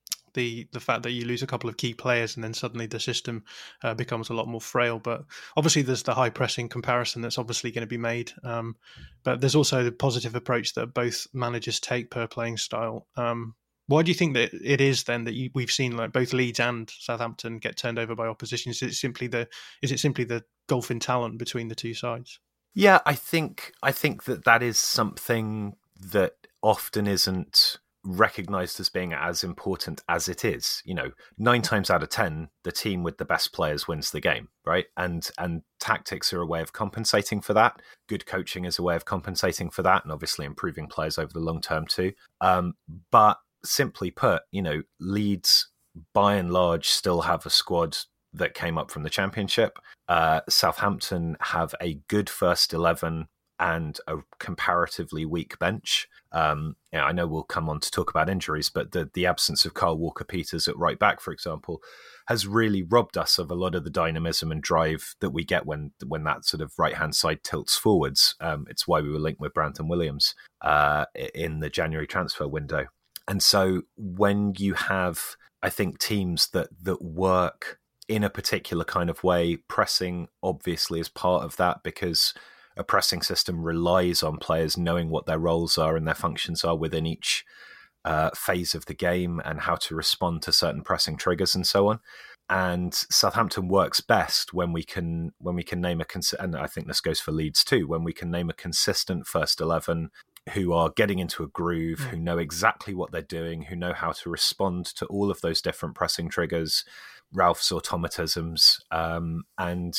the the fact that you lose a couple of key players and then suddenly the system uh, becomes a lot more frail. But obviously there's the high pressing comparison that's obviously going to be made. Um, but there's also the positive approach that both managers take per playing style. Um, why do you think that it is then that you, we've seen like both Leeds and Southampton get turned over by opposition? Is it simply the is it simply the gulf in talent between the two sides? Yeah, I think I think that that is something that often isn't recognised as being as important as it is. You know, nine times out of ten, the team with the best players wins the game, right? And and tactics are a way of compensating for that. Good coaching is a way of compensating for that, and obviously improving players over the long term too. Um, but simply put, you know, Leeds by and large still have a squad that came up from the Championship. Uh, Southampton have a good first eleven and a comparatively weak bench. Um, you know, I know we'll come on to talk about injuries, but the, the absence of Kyle Walker-Peters at right back, for example, has really robbed us of a lot of the dynamism and drive that we get when when that sort of right-hand side tilts forwards. Um, it's why we were linked with Brandon Williams uh, in the January transfer window. And so when you have, I think, teams that that work in a particular kind of way, pressing obviously is part of that, because a pressing system relies on players knowing what their roles are and their functions are within each uh, phase of the game and how to respond to certain pressing triggers and so on. And Southampton works best when we can when we can name a cons- and I think this goes for Leeds too, when we can name a consistent first eleven who are getting into a groove, mm. who know exactly what they're doing, who know how to respond to all of those different pressing triggers, Ralph's automatisms. Um, and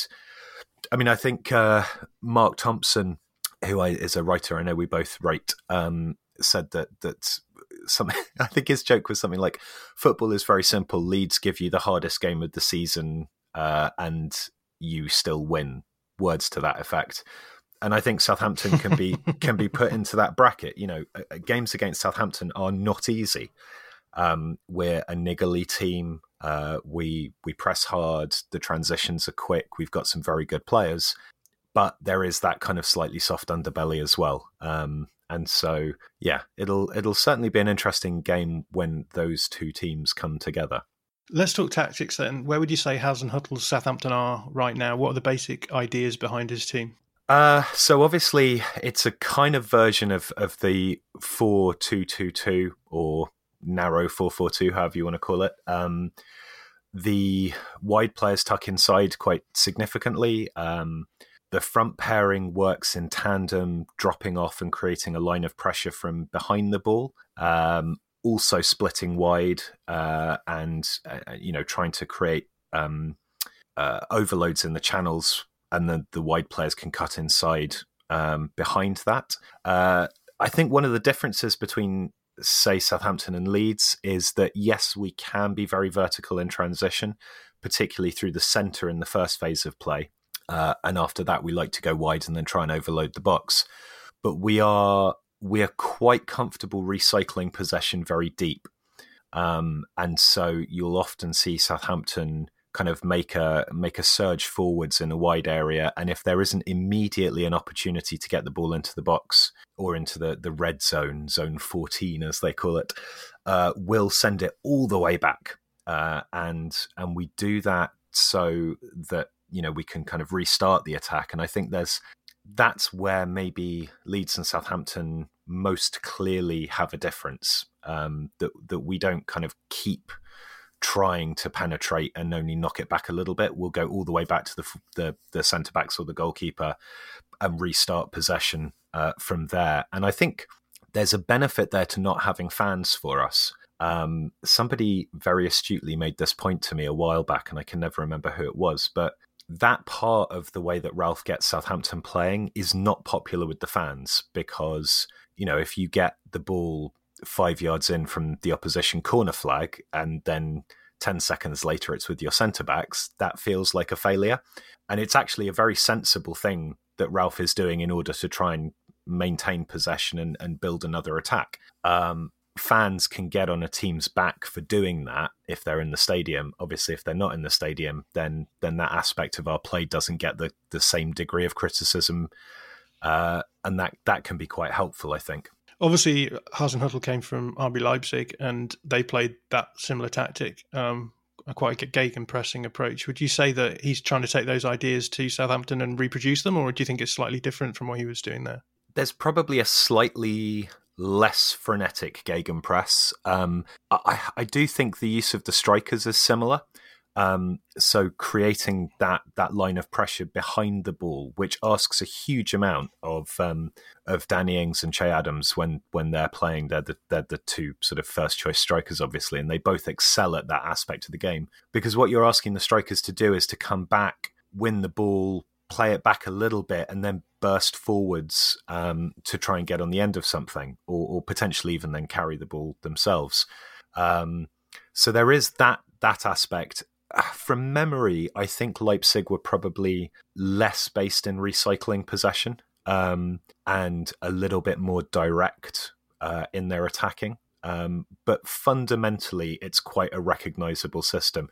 I mean, I think uh, Mark Thompson, who I, is a writer I know we both write, um, said that that something. I think his joke was something like, "Football is very simple. Leeds give you the hardest game of the season, uh, and you still win." Words to that effect. And I think Southampton can be can be put into that bracket. You know, uh, games against Southampton are not easy. Um, we're a niggly team. Uh, we we press hard. The transitions are quick. We've got some very good players, but there is that kind of slightly soft underbelly as well. Um, and so, yeah, it'll it'll certainly be an interesting game when those two teams come together. Let's talk tactics then. Where would you say Hasenhüttl's Southampton are right now? What are the basic ideas behind his team? Uh, so obviously it's a kind of version of, of the four two two two or narrow four four two, however you want to call it. Um, the wide players tuck inside quite significantly. Um, the front pairing works in tandem, dropping off and creating a line of pressure from behind the ball. Um, also splitting wide uh, and, uh, you know, trying to create um, uh, overloads in the channels, and then the wide players can cut inside um, behind that. Uh, I think one of the differences between, say, Southampton and Leeds is that, yes, we can be very vertical in transition, particularly through the centre in the first phase of play. Uh, and after that, we like to go wide and then try and overload the box. But we are we are quite comfortable recycling possession very deep. Um, and so you'll often see Southampton kind of make a make a surge forwards in a wide area, and if there isn't immediately an opportunity to get the ball into the box or into the, the red zone, zone fourteen as they call it, uh, we'll send it all the way back, uh, and and we do that so that, you know, we can kind of restart the attack. And I think there's that's where maybe Leeds and Southampton most clearly have a difference, um, that that we don't kind of keep trying to penetrate and only knock it back a little bit. We'll go all the way back to the the, the centre backs or the goalkeeper and restart possession uh, from there. And I think there's a benefit there to not having fans for us. Um, somebody very astutely made this point to me a while back, and I can never remember who it was, but that part of the way that Ralph gets Southampton playing is not popular with the fans, because, you know, if you get the ball five yards in from the opposition corner flag and then ten seconds later it's with your centre-backs, that feels like a failure. And it's actually a very sensible thing that Ralph is doing in order to try and maintain possession and, and build another attack. Um, fans can get on a team's back for doing that if they're in the stadium. Obviously, if they're not in the stadium, then then that aspect of our play doesn't get the, the same degree of criticism. Uh, and that, that can be quite helpful, I think. Obviously, Hasenhüttl came from R B Leipzig, and they played that similar tactic, um, a quite a gegenpressing approach. Would you say that he's trying to take those ideas to Southampton and reproduce them, or do you think it's slightly different from what he was doing there? There's probably a slightly less frenetic gegenpress. Um, I, I do think the use of the strikers is similar. Um, so creating that that line of pressure behind the ball, which asks a huge amount of um, of Danny Ings and Che Adams when when they're playing. They're the, they're the two sort of first choice strikers, obviously, and they both excel at that aspect of the game. Because what you're asking the strikers to do is to come back, win the ball, play it back a little bit, and then burst forwards um, to try and get on the end of something, or, or potentially even then carry the ball themselves. Um, so there is that that aspect. From memory, I think Leipzig were probably less based in recycling possession um, and a little bit more direct uh, in their attacking. Um, but fundamentally, it's quite a recognisable system.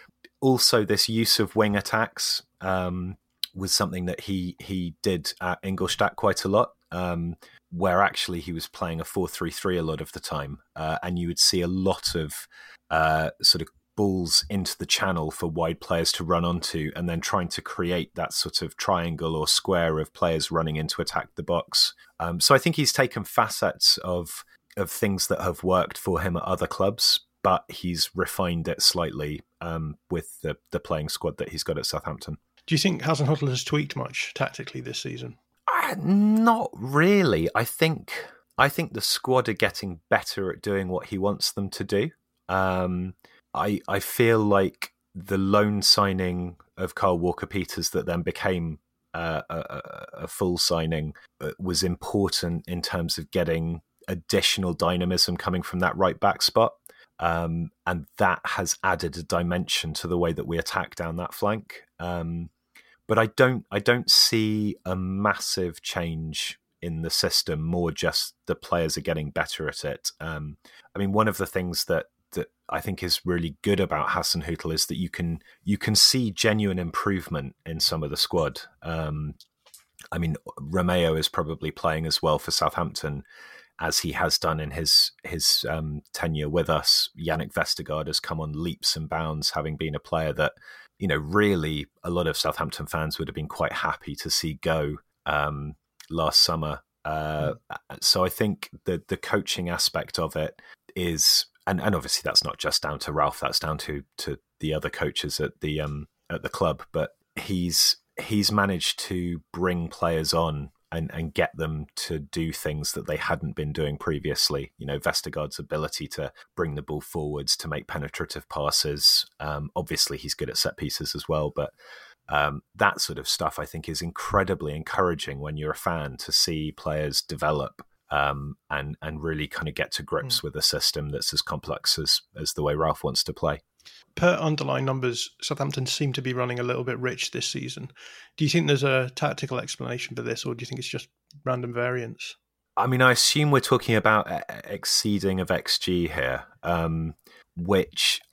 Also, this use of wing attacks um, was something that he he did at Ingolstadt quite a lot, um, where actually he was playing a four three three a lot of the time. Uh, and you would see a lot of uh, sort of balls into the channel for wide players to run onto, and then trying to create that sort of triangle or square of players running in to attack the box. Um, so I think he's taken facets of of things that have worked for him at other clubs, but he's refined it slightly um, with the, the playing squad that he's got at Southampton. Do you think Hasenhüttl has tweaked much tactically this season? Uh, not really. I think I think the squad are getting better at doing what he wants them to do. Um, I I feel like the loan signing of Kyle Walker-Peters that then became uh, a, a full signing was important in terms of getting additional dynamism coming from that right back spot. Um, and that has added a dimension to the way that we attack down that flank. Um, but I don't I don't see a massive change in the system, more just the players are getting better at it. Um, I mean, one of the things that that I think is really good about Hasenhüttl is that you can you can see genuine improvement in some of the squad. Um, I mean, Romeo is probably playing as well for Southampton as he has done in his his um, tenure with us. Yannick Vestergaard has come on leaps and bounds, having been a player that, you know, really a lot of Southampton fans would have been quite happy to see go um, last summer. Uh, mm. So I think the the coaching aspect of it is. And, and obviously that's not just down to Ralph, that's down to to the other coaches at the um at the club. But he's he's managed to bring players on and, and get them to do things that they hadn't been doing previously. You know, Vestergaard's ability to bring the ball forwards, to make penetrative passes. Um, obviously he's good at set pieces as well, but um, that sort of stuff I think is incredibly encouraging when you're a fan to see players develop. um, and and really kind of get to grips mm. with a system that's as complex as as the way Ralph wants to play. Per underlying numbers, Southampton seem to be running a little bit rich this season. Do you think there's a tactical explanation for this, or do you think it's just random variance? I mean, I assume we're talking about exceeding of X G here, um, which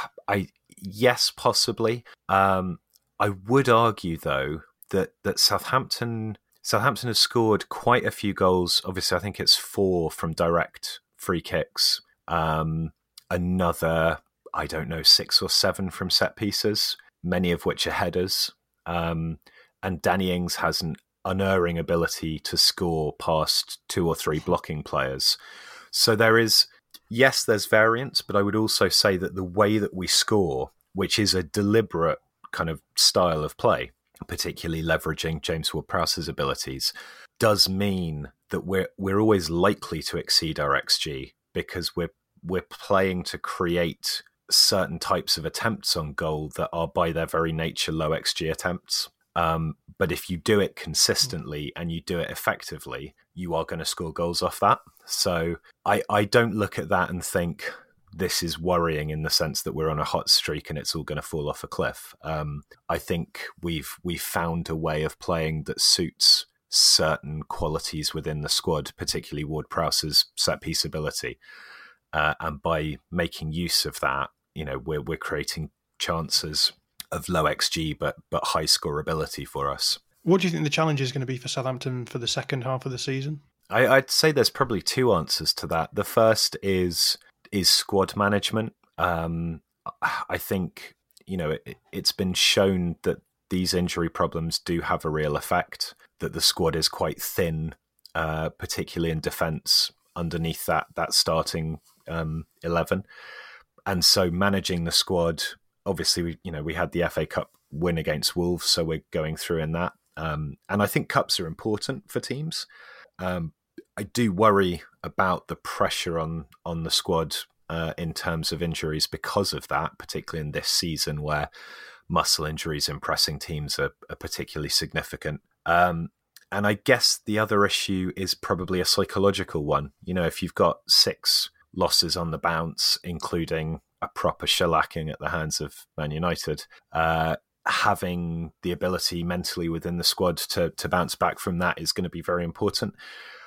I yes, possibly. Um, I would argue, though, that that Southampton Southampton has scored quite a few goals. Obviously, I think it's four from direct free kicks. Um, another, I don't know, six or seven from set pieces, many of which are headers. Um, and Danny Ings has an unerring ability to score past two or three blocking players. So there is, yes, there's variance, but I would also say that the way that we score, which is a deliberate kind of style of play, particularly leveraging James Ward-Prowse's abilities, does mean that we're we're always likely to exceed our X G because we're we're playing to create certain types of attempts on goal that are by their very nature low X G attempts. Um, but if you do it consistently and you do it effectively, you are going to score goals off that. So I, I don't look at that and think this is worrying in the sense that we're on a hot streak and it's all going to fall off a cliff. Um, I think we've we've found a way of playing that suits certain qualities within the squad, particularly Ward-Prowse's set-piece ability. Uh, and by making use of that, you know, we're we're creating chances of low X G but but high scoreability for us. What do you think the challenge is going to be for Southampton for the second half of the season? I, I'd say there's probably two answers to that. The first is is squad management. Um, I think, you know, it, it's been shown that these injury problems do have a real effect, that the squad is quite thin, uh, particularly in defence underneath that that starting um, eleven. And so managing the squad, obviously, we, you know, we had the F A Cup win against Wolves, so we're going through in that. Um, and I think cups are important for teams. Um, I do worry about the pressure on on the squad uh, in terms of injuries because of that, particularly in this season where muscle injuries in pressing teams are, are particularly significant. Um, and I guess the other issue is probably a psychological one. You know, if you've got six losses on the bounce, including a proper shellacking at the hands of Man United, uh, having the ability mentally within the squad to to bounce back from that is going to be very important.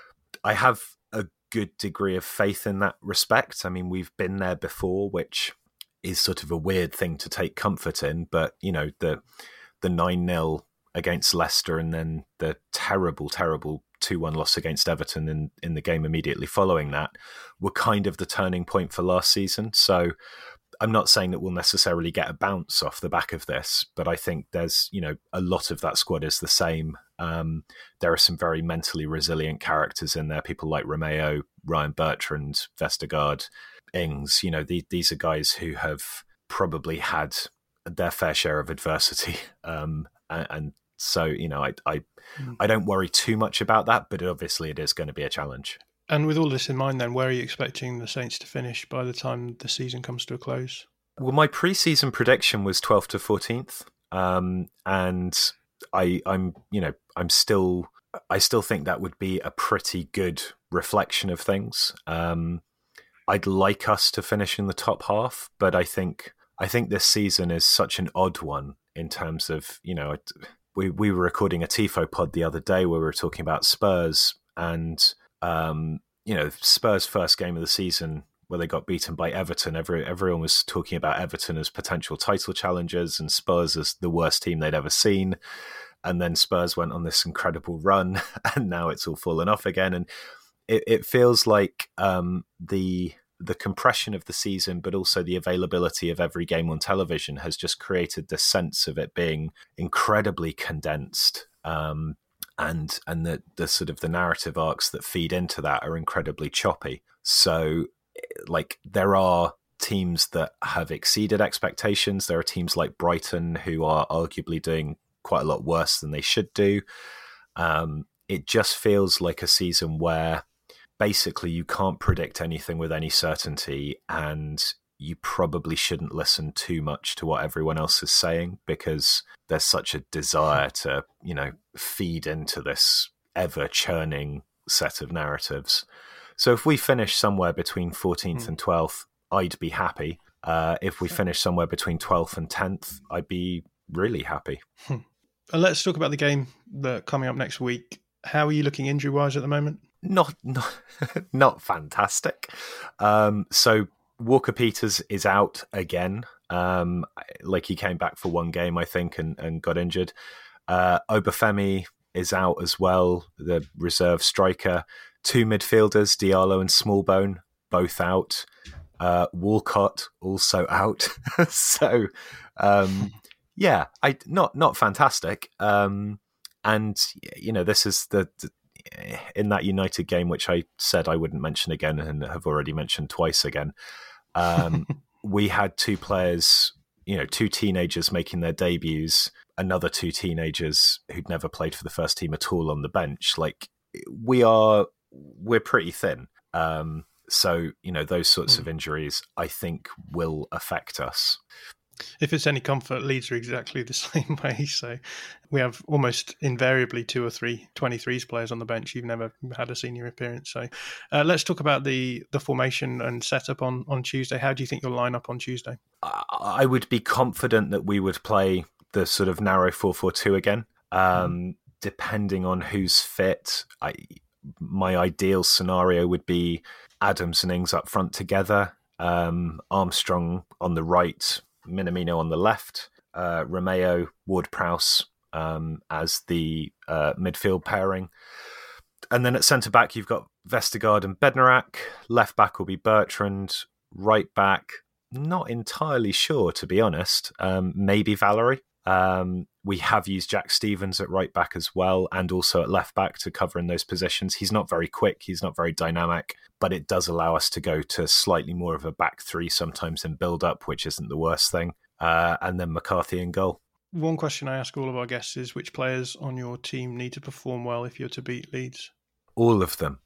I have a good degree of faith in that respect. I mean, we've been there before, which is sort of a weird thing to take comfort in, but, you know, the the nine nil against Leicester and then the terrible, terrible two one loss against Everton in, in the game immediately following that were kind of the turning point for last season. So I'm not saying that we'll necessarily get a bounce off the back of this, but I think there's, you know, a lot of that squad is the same. Um, there are some very mentally resilient characters in there, people like Romeo, Ryan Bertrand, Vestergaard, Ings. You know, the, these are guys who have probably had their fair share of adversity. Um, and, and so, you know, I, I, mm. I don't worry too much about that, but obviously it is going to be a challenge. And with all this in mind, then, where are you expecting the Saints to finish by the time the season comes to a close? Well, my pre-season prediction was twelfth to fourteenth, um, and I, I'm, you know, I'm still, I still think that would be a pretty good reflection of things. Um, I'd like us to finish in the top half, but I think, I think this season is such an odd one in terms of, you know, we we were recording a Tifo pod the other day where we were talking about Spurs and. Um, you know, Spurs' first game of the season where they got beaten by Everton. Every, everyone was talking about Everton as potential title challengers and Spurs as the worst team they'd ever seen. And then Spurs went on this incredible run and now it's all fallen off again. And it, it feels like um, the the compression of the season, but also the availability of every game on television has just created this sense of it being incredibly condensed. Um And and the, the sort of the narrative arcs that feed into that are incredibly choppy. So, like, there are teams that have exceeded expectations. There are teams like Brighton who are arguably doing quite a lot worse than they should do. Um, it just feels like a season where basically you can't predict anything with any certainty, and you probably shouldn't listen too much to what everyone else is saying because there's such a desire to, you know, feed into this ever churning set of narratives. So if we finish somewhere between fourteenth mm. and twelfth, I'd be happy. Uh, if we finish somewhere between twelfth and tenth, I'd be really happy. Hmm. Uh, let's talk about the game that coming up next week. How are you looking injury-wise at the moment? Not not, not fantastic. Um, so Walker-Peters is out again. Um, like he came back for one game, I think, and, and got injured. Uh, Obafemi is out as well, the reserve striker. Two midfielders, Diallo and Smallbone, both out. Uh, Walcott also out. so, um, yeah, I not not fantastic. Um, and you know, this is the, the in that United game, which I said I wouldn't mention again, and have already mentioned twice again. Um, we had two players, you know, two teenagers making their debuts. Another two teenagers who'd never played for the first team at all on the bench. Like we are, we're pretty thin. Um, So, you know, those sorts mm. of injuries, I think, will affect us. If it's any comfort, Leeds are exactly the same way. So we have almost invariably two or three twenty-threes players on the bench. You've never had a senior appearance. So uh, let's talk about the, the formation and setup on, on Tuesday. How do you think you'll line up on Tuesday? I would be confident that we would play the sort of narrow four four two again. Um, mm. Depending on who's fit, I, my ideal scenario would be Adams and Ings up front together, um, Armstrong on the right, Minamino on the left, uh, Romeo, Ward-Prowse um, as the uh, midfield pairing. And then at centre-back, you've got Vestergaard and Bednarak. Left-back will be Bertrand. Right-back, not entirely sure, to be honest. Um, maybe Valerie. Um, we have used Jack Stevens at right back as well, and also at left back to cover in those positions. He's not very quick, he's not very dynamic, but it does allow us to go to slightly more of a back three sometimes in build up, which isn't the worst thing. Uh, and then McCarthy in goal. One question I ask all of our guests is which players on your team need to perform well if you're to beat Leeds? All of them.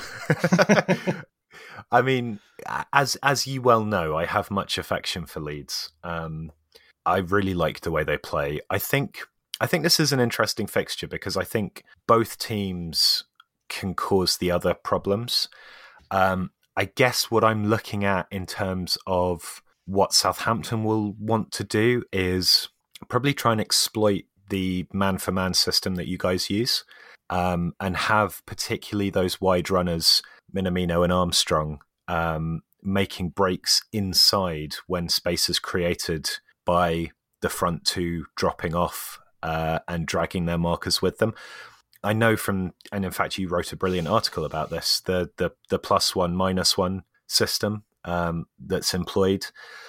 I mean, as as you well know, I have much affection for Leeds. Um, I really like the way they play. I think I think this is an interesting fixture because I think both teams can cause the other problems. Um, I guess what I'm looking at in terms of what Southampton will want to do is probably try and exploit the man-for-man system that you guys use, um, and have particularly those wide runners, Minamino and Armstrong, um, making breaks inside when space is created by the front two dropping off uh, and dragging their markers with them. I know from, and in fact you wrote a brilliant article about this, the the, the plus one, minus one system um, that's employed.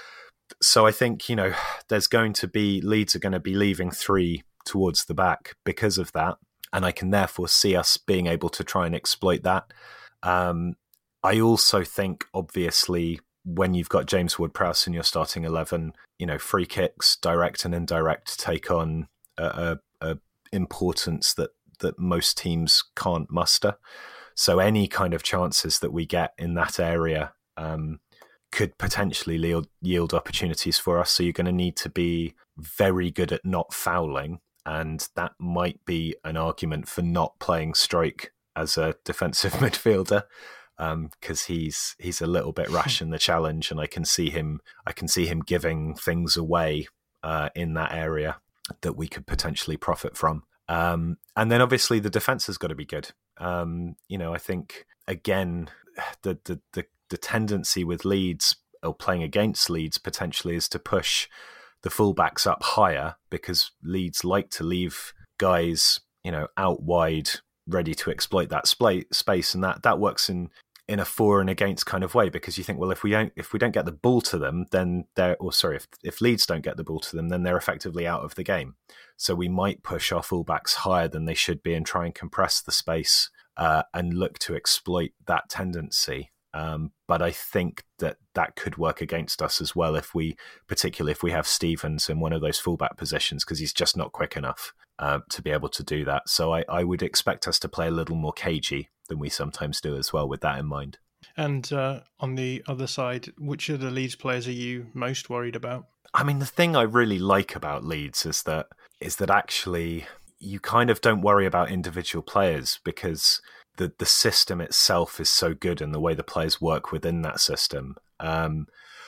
So I think, you know, there's going to be, Leeds are going to be leaving three towards the back because of that. And I can therefore see us being able to try and exploit that. Um, I also think, obviously, when you've got James Ward-Prowse in your starting eleven, you know, free kicks, direct and indirect, take on a, a, a importance that, that most teams can't muster. So any kind of chances that we get in that area um, could potentially yield, yield opportunities for us. So you're going to need to be very good at not fouling. And that might be an argument for not playing Struijk as a defensive midfielder, because um, he's he's a little bit rash in the challenge, and I can see him I can see him giving things away uh, in that area that we could potentially profit from. Um, and then obviously the defense has got to be good. Um, you know, I think again the the the, the tendency with Leeds, or playing against Leeds potentially, is to push the fullbacks up higher, because Leeds like to leave guys, you know, out wide, ready to exploit that space, and that that works in in a for and against kind of way, because you think, well, if we don't if we don't get the ball to them, then they're, or sorry, if if Leeds don't get the ball to them, then they're effectively out of the game. So we might push our fullbacks higher than they should be and try and compress the space uh, and look to exploit that tendency. Um, but I think that that could work against us as well, if we, particularly if we have Stevens in one of those fullback positions, because he's just not quick enough uh, to be able to do that. So I, I would expect us to play a little more cagey than we sometimes do as well, with that in mind. And uh, on the other side, which of the Leeds players are you most worried about? I mean, the thing I really like about Leeds is that is that actually you kind of don't worry about individual players, because the the system itself is so good and the way the players work within that system. Um,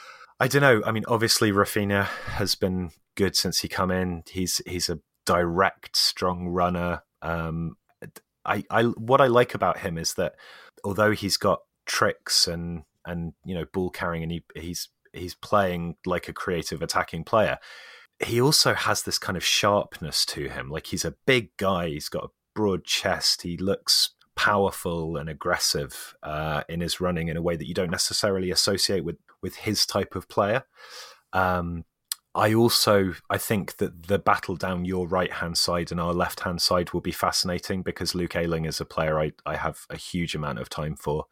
I don't know. I mean, obviously Rafinha has been good since he come in. He's he's a direct, strong runner. Um, I, I what I like about him is that although he's got tricks and and you know ball carrying, and he he's he's playing like a creative attacking player, he also has this kind of sharpness to him. Like, he's a big guy. He's got a broad chest. He looks powerful and aggressive uh, in his running in a way that you don't necessarily associate with, with his type of player. Um, I also, I think that the battle down your right-hand side and our left-hand side will be fascinating, because Luke Ayling is a player I, I have a huge amount of time for.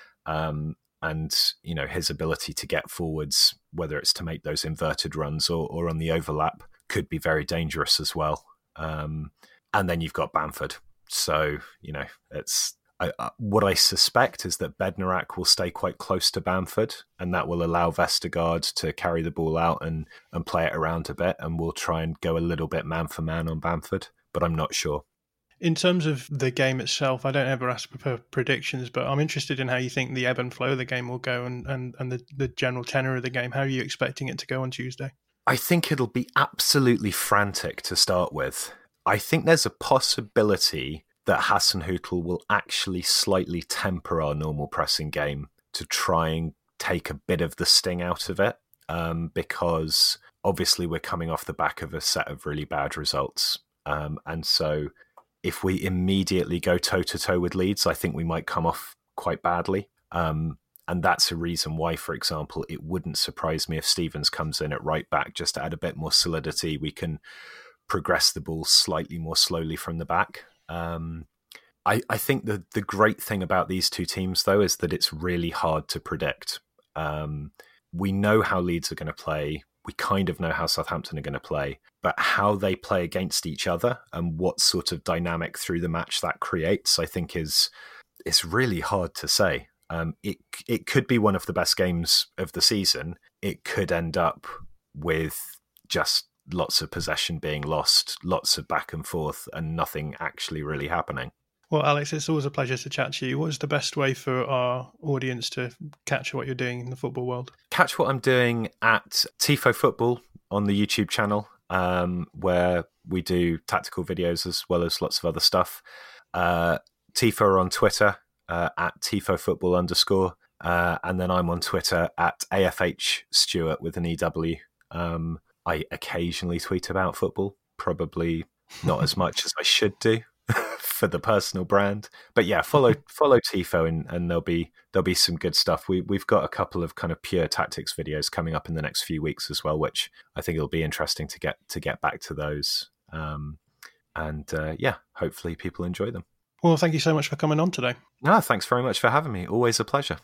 Um, and, you know, his ability to get forwards, whether it's to make those inverted runs or, or on the overlap, could be very dangerous as well. Um, and then you've got Bamford. So, you know, it's I, uh, what I suspect is that Bednarek will stay quite close to Bamford, and that will allow Vestergaard to carry the ball out and, and play it around a bit, and we'll try and go a little bit man for man on Bamford, but I'm not sure. In terms of the game itself, I don't ever ask for predictions, but I'm interested in how you think the ebb and flow of the game will go, and, and, and the, the general tenor of the game. How are you expecting it to go on Tuesday? I think it'll be absolutely frantic to start with. I think there's a possibility that Hasenhüttl will actually slightly temper our normal pressing game to try and take a bit of the sting out of it, um, because obviously we're coming off the back of a set of really bad results. Um, and so if we immediately go toe-to-toe with Leeds, I think we might come off quite badly. Um, and that's a reason why, for example, it wouldn't surprise me if Stevens comes in at right back just to add a bit more solidity. We can progress the ball slightly more slowly from the back. Um, I, I think the, the great thing about these two teams, though, is that it's really hard to predict. Um, we know how Leeds are going to play. We kind of know how Southampton are going to play, but how they play against each other and what sort of dynamic through the match that creates, I think is is really hard to say. Um, it it could be one of the best games of the season. It could end up with just lots of possession being lost, lots of back and forth, and nothing actually really happening. Well, Alex, it's always a pleasure to chat to you. What's the best way for our audience to catch what you're doing in the football world? Catch what I'm doing at Tifo Football on the YouTube channel, um, where we do tactical videos as well as lots of other stuff. Uh, Tifo on Twitter uh, at Tifo Football underscore, uh, and then I'm on Twitter at A F H Stewart with an E W. Um, I occasionally tweet about football, probably not as much as I should do for the personal brand. But yeah, follow follow Tifo and, and there'll be there'll be some good stuff. We we've got a couple of kind of pure tactics videos coming up in the next few weeks as well, which I think it'll be interesting to get to get back to those. Um, and uh, yeah, hopefully people enjoy them. Well, thank you so much for coming on today. No, thanks very much for having me. Always a pleasure.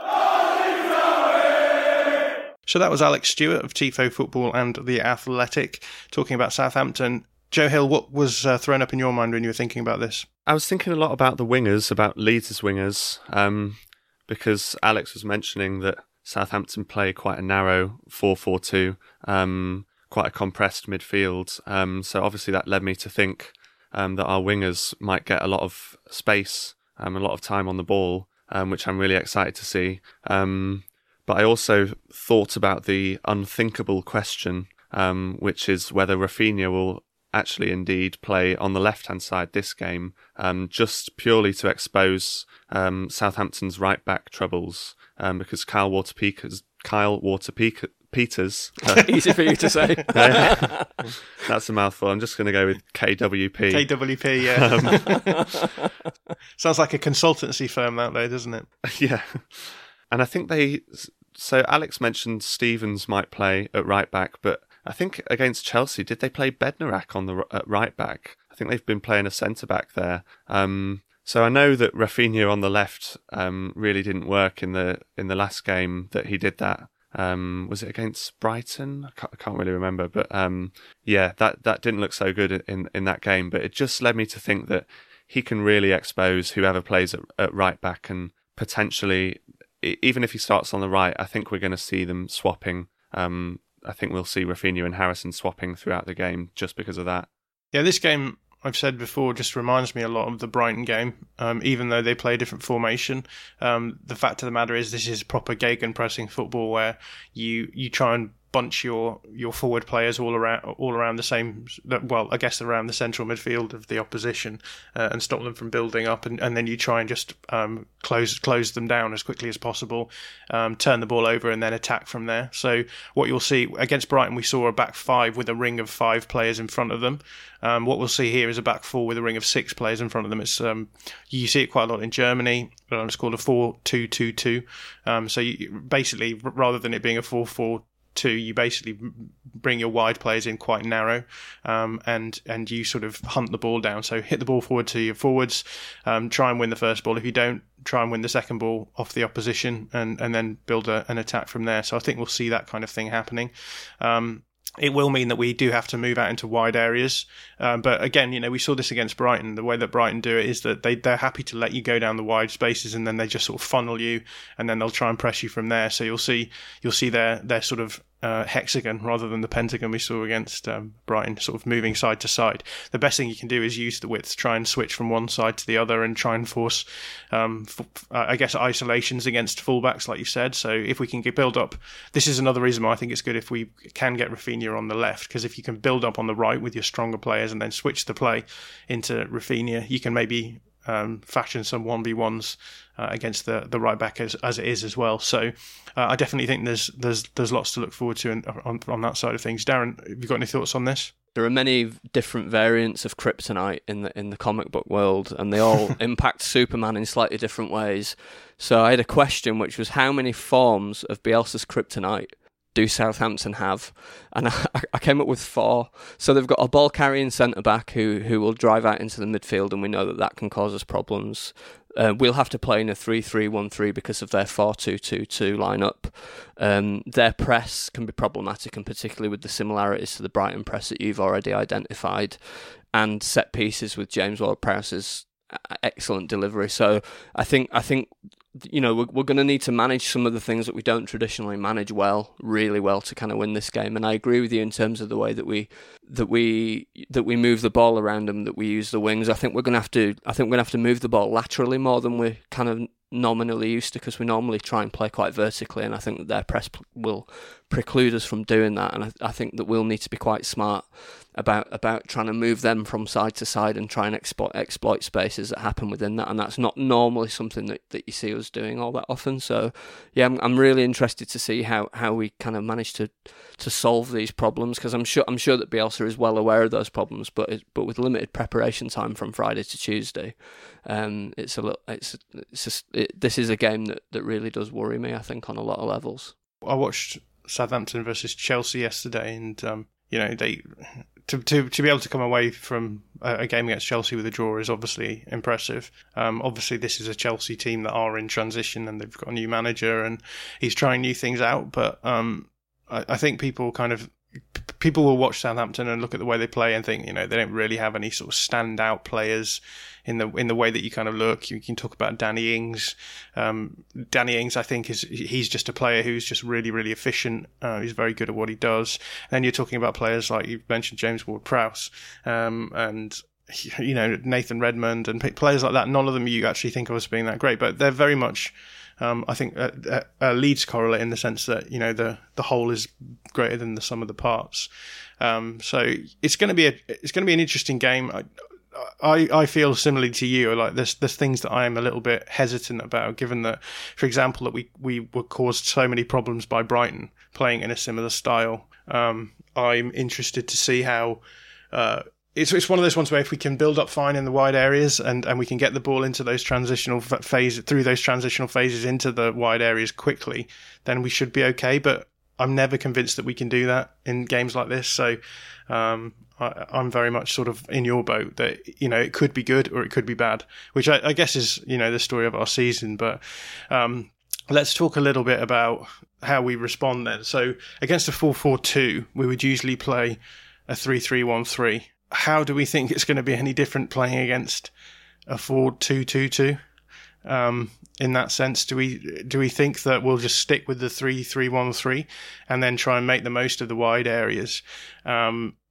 So that was Alex Stewart of Tifo Football and The Athletic talking about Southampton. Joe Hill, what was uh, thrown up in your mind when you were thinking about this? I was thinking a lot about the wingers, about Leeds' wingers, um, because Alex was mentioning that Southampton play quite a narrow four four two, um, quite a compressed midfield. Um, so obviously that led me to think um, that our wingers might get a lot of space, um, a lot of time on the ball, um, which I'm really excited to see. Um, but I also thought about the unthinkable question, um, which is whether Rafinha will actually indeed play on the left-hand side this game, um, just purely to expose um, Southampton's right-back troubles, um, because Kyle Walker-Peters... Kyle Walker-Peters... Uh, Easy for you to say. uh, that's a mouthful. I'm just going to go with K W P. K W P, yeah. Um, sounds like a consultancy firm out there, doesn't it? Yeah. And I think they... So Alex mentioned Stevens might play at right-back, but I think against Chelsea, did they play Bednarek on the at right back? I think they've been playing a centre back there. Um, so I know that Rafinha on the left um, really didn't work in the in the last game that he did that. Um, was it against Brighton? I can't, I can't really remember, but um, yeah, that that didn't look so good in in that game. But it just led me to think that he can really expose whoever plays at, at right back, and potentially, even if he starts on the right, I think we're going to see them swapping. Um, I think we'll see Rafinha and Harrison swapping throughout the game just because of that. Yeah, this game I've said before just reminds me a lot of the Brighton game, um, even though they play a different formation. Um, the fact of the matter is this is proper gegenpressing football where you, you try and bunch your your forward players all around all around the same, well, I guess around the central midfield of the opposition, uh, and stop them from building up, and, and then you try and just um, close close them down as quickly as possible, um, turn the ball over, and then attack from there. So what you'll see against Brighton, we saw a back five with a ring of five players in front of them. Um, what we'll see here is a back four with a ring of six players in front of them. It's um, you see it quite a lot in Germany. It's called a four two two two. Um, so you, basically, rather than it being a four four two, you basically bring your wide players in quite narrow, um, and and you sort of hunt the ball down. So hit the ball forward to your forwards, um, try and win the first ball. If you don't, try and win the second ball off the opposition, and, and then build a, an attack from there. So I think we'll see that kind of thing happening. Um, It will mean that we do have to move out into wide areas. Um, but again, you know, we saw this against Brighton. The way that Brighton do it is that they, they're happy to let you go down the wide spaces, and then they just sort of funnel you, and then they'll try and press you from there. So you'll see you'll see their, their sort of uh, hexagon rather than the pentagon we saw against um, Brighton, sort of moving side to side. The best thing you can do is use the width, try and switch from one side to the other, and try and force, um, f- I guess, isolations against fullbacks, like you said. So if we can get build up, this is another reason why I think it's good if we can get Rafinha on the left, because if you can build up on the right with your stronger players and then switch the play into Rafinha, you can maybe um, fashion some one v ones uh, against the, the right back as, as it is as well. So uh, I definitely think there's there's there's lots to look forward to in, on, on that side of things. Darren, have you got any thoughts on this? There are many different variants of kryptonite in the in the comic book world, and they all impact Superman in slightly different ways. So I had a question, which was how many forms of Bielsa's kryptonite do Southampton have? And I, I came up with four. So they've got a ball carrying centre back who who will drive out into the midfield, and we know that that can cause us problems. Uh, we'll have to play in a three three one three because of their four two two two lineup. Um, their press can be problematic, and particularly with the similarities to the Brighton press that you've already identified, and set pieces with James Ward-Prowse's excellent delivery. So I think I think you know we're, we're going to need to manage some of the things that we don't traditionally manage well, really well, to kind of win this game. And I agree with you in terms of the way that we that we that we move the ball around them, that we use the wings. I think we're going to have to I think we're going to have to move the ball laterally more than we're kind of nominally used to, because we normally try and play quite vertically, and I think that their press will preclude us from doing that. And I, I think that we'll need to be quite smart about about trying to move them from side to side and try and exploit exploit spaces that happen within that, and that's not normally something that, that you see us doing all that often. So yeah, I'm I'm really interested to see how, how we kind of manage to to solve these problems, because I'm sure I'm sure that Bielsa is well aware of those problems, but it, but with limited preparation time from Friday to Tuesday, um, it's a little, it's it's just it, this is a game that, that really does worry me, I think, on a lot of levels. I watched Southampton versus Chelsea yesterday, and um, you know they. To, to to be able to come away from a, a game against Chelsea with a draw is obviously impressive. Um, obviously, this is a Chelsea team that are in transition, and they've got a new manager, and he's trying new things out. But um, I, I think people kind of people will watch Southampton and look at the way they play and think, you know, they don't really have any sort of standout players in the in the way that you kind of look. You can talk about Danny Ings. Um, Danny Ings, I think, is he's just a player who's just really, really efficient. Uh, he's very good at what he does. And then you're talking about players like you mentioned, James Ward-Prowse, um, and you know Nathan Redmond and players like that. None of them you actually think of as being that great, but they're very much. Um, I think uh, uh, uh, Leeds correlate in the sense that you know the the whole is greater than the sum of the parts. Um, so it's going to be a it's going to be an interesting game. I, I, I feel similarly to you. Like there's there's things that I am a little bit hesitant about, given that, for example, that we we were caused so many problems by Brighton playing in a similar style. Um, I'm interested to see how. Uh, It's it's one of those ones where if we can build up fine in the wide areas and, and we can get the ball into those transitional phase through those transitional phases into the wide areas quickly, then we should be okay. But I'm never convinced that we can do that in games like this. So um, I, I'm very much sort of in your boat that, you know, it could be good or it could be bad, which I, I guess is, you know, the story of our season. But um, let's talk a little bit about how we respond then. So against a four four two, we would usually play a three three one three. How do we think it's going to be any different playing against a four two two two? Um, in that sense, do we do we think that we'll just stick with the three three one three and then try and make the most of the wide areas? Um,